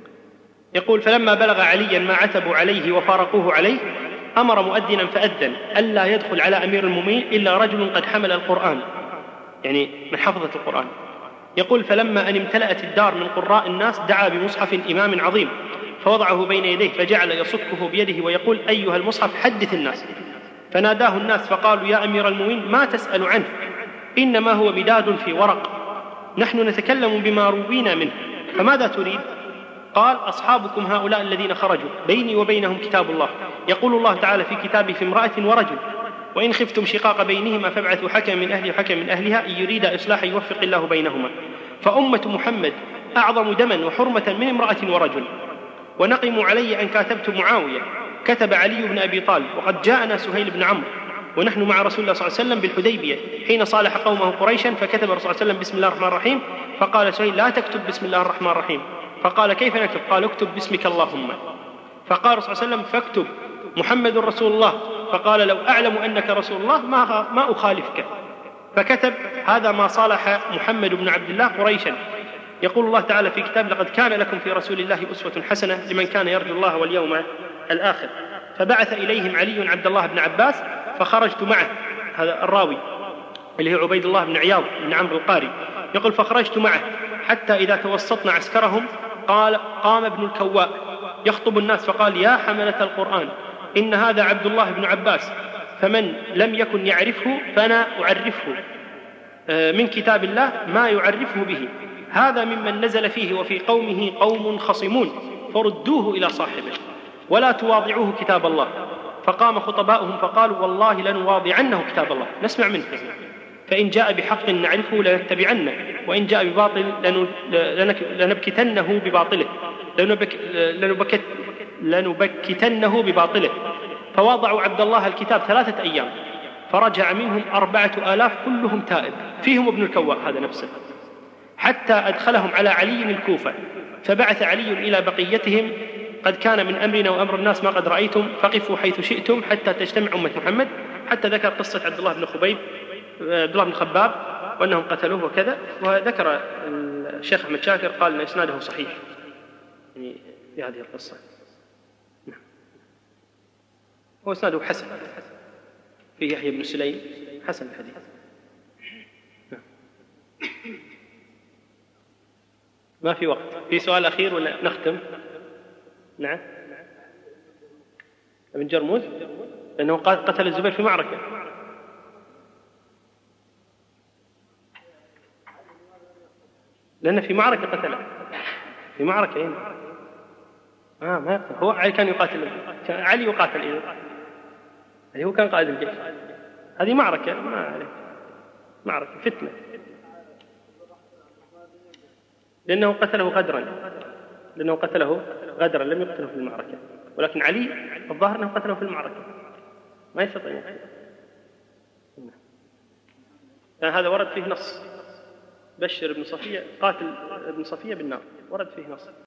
يقول فلما بلغ عليا ما عتبوا عليه وفارقوه عليه أمر مؤذنا فأذن ألا يدخل على أمير المؤمنين إلا رجل قد حمل القرآن، يعني من حفظة القرآن. يقول فلما أن امتلأت الدار من قراء الناس دعا بمصحف إمام عظيم فوضعه بين يديه فجعل يصكه بيده ويقول أيها المصحف حدث الناس. فناداه الناس فقالوا يا أمير المؤمنين ما تسأل عنه، إنما هو بداد في ورق، نحن نتكلم بما روينا منه، فماذا تريد؟ قال أصحابكم هؤلاء الذين خرجوا بيني وبينهم كتاب الله، يقول الله تعالى في كتابه في امرأة ورجل وإن خفتم شقاق بينهما فابعثوا حكما من أهله وحكما من أهلها إن يريد إصلاحا يوفق الله بينهما. فأمة محمد أعظم دما وحرمة من امرأة ورجل، ونقموا علي أن كاتبت معاوية، كتب علي بن أبي طالب، وقد جاءنا سهيل بن عمرو ونحن مع رسول الله صلى الله عليه وسلم بالحديبية حين صالح قومه قريشا، فكتب الرسول صلى الله عليه وسلم بسم الله الرحمن الرحيم، فقال سهيل لا تكتب بسم الله الرحمن الرحيم، فقال كيف نكتب؟ قال اكتب باسمك اللهم. فقال الرسول صلى الله عليه وسلم فاكتب محمد رسول الله، فقال لو أعلم أنك رسول الله ما أخالفك، فكتب هذا ما صالح محمد بن عبد الله قريشا. يقول الله تعالى في كتاب لقد كان لكم في رسول الله أسوة حسنة لمن كان يرجو الله واليوم الآخر. فبعث إليهم علي عبد الله بن عباس فخرجت معه، هذا الراوي اللي هو عبيد الله بن عياض بن عمرو القاري، يقول فخرجت معه حتى إذا توسطنا عسكرهم قام ابن الكواء يخطب الناس فقال يا حملة القرآن إن هذا عبد الله بن عباس، فمن لم يكن يعرفه فأنا أعرفه من كتاب الله ما يعرفه به، هذا ممن نزل فيه وفي قومه قوم خصمون فردوه إلى صاحبه ولا تواضعوه كتاب الله. فقام خطباؤهم فقالوا والله لنواضعنه كتاب الله، نسمع منه، فإن جاء بحق نعرفه لنتبعنه وإن جاء بباطل لنبكتنه بباطله لنبكتنه بباطله. فوضعوا عبد الله الكتاب 3 أيام فرجع منهم 4000 كلهم تائب فيهم ابن الكواء هذا نفسه، حتى أدخلهم على علي الكوفة، فبعث علي إلى بقيتهم قد كان من أمرنا وأمر الناس ما قد رأيتم فقفوا حيث شئتم حتى تجتمع أمة محمد، حتى ذكر قصة عبد الله بن خباب وأنهم قتلوه وكذا. وذكر الشيخ أحمد شاكر قال أن إسناده صحيح يعني في هذه القصة، هو إسناده حسن في يحيى بن سليم حسن الحديث. ما في وقت، في سؤال أخير ولا نختم؟ نعم ابن جرموز لأنه قتل الزبير في معركة. لأن في معركة قتله في معركة ما يقتل. هو علي كان يقاتل، علي يقاتل يعني هو كان قائد الجيش، هذه معركة ما عليه، معركة فتنة، لأنه قتله غدرا لم يقتله في المعركة، ولكن علي الظاهر أنه قتله في المعركة ما يستطيع يعني هذا ورد فيه نص بشر ابن صفية قاتل ابن صفية بالنار، ورد فيه نص.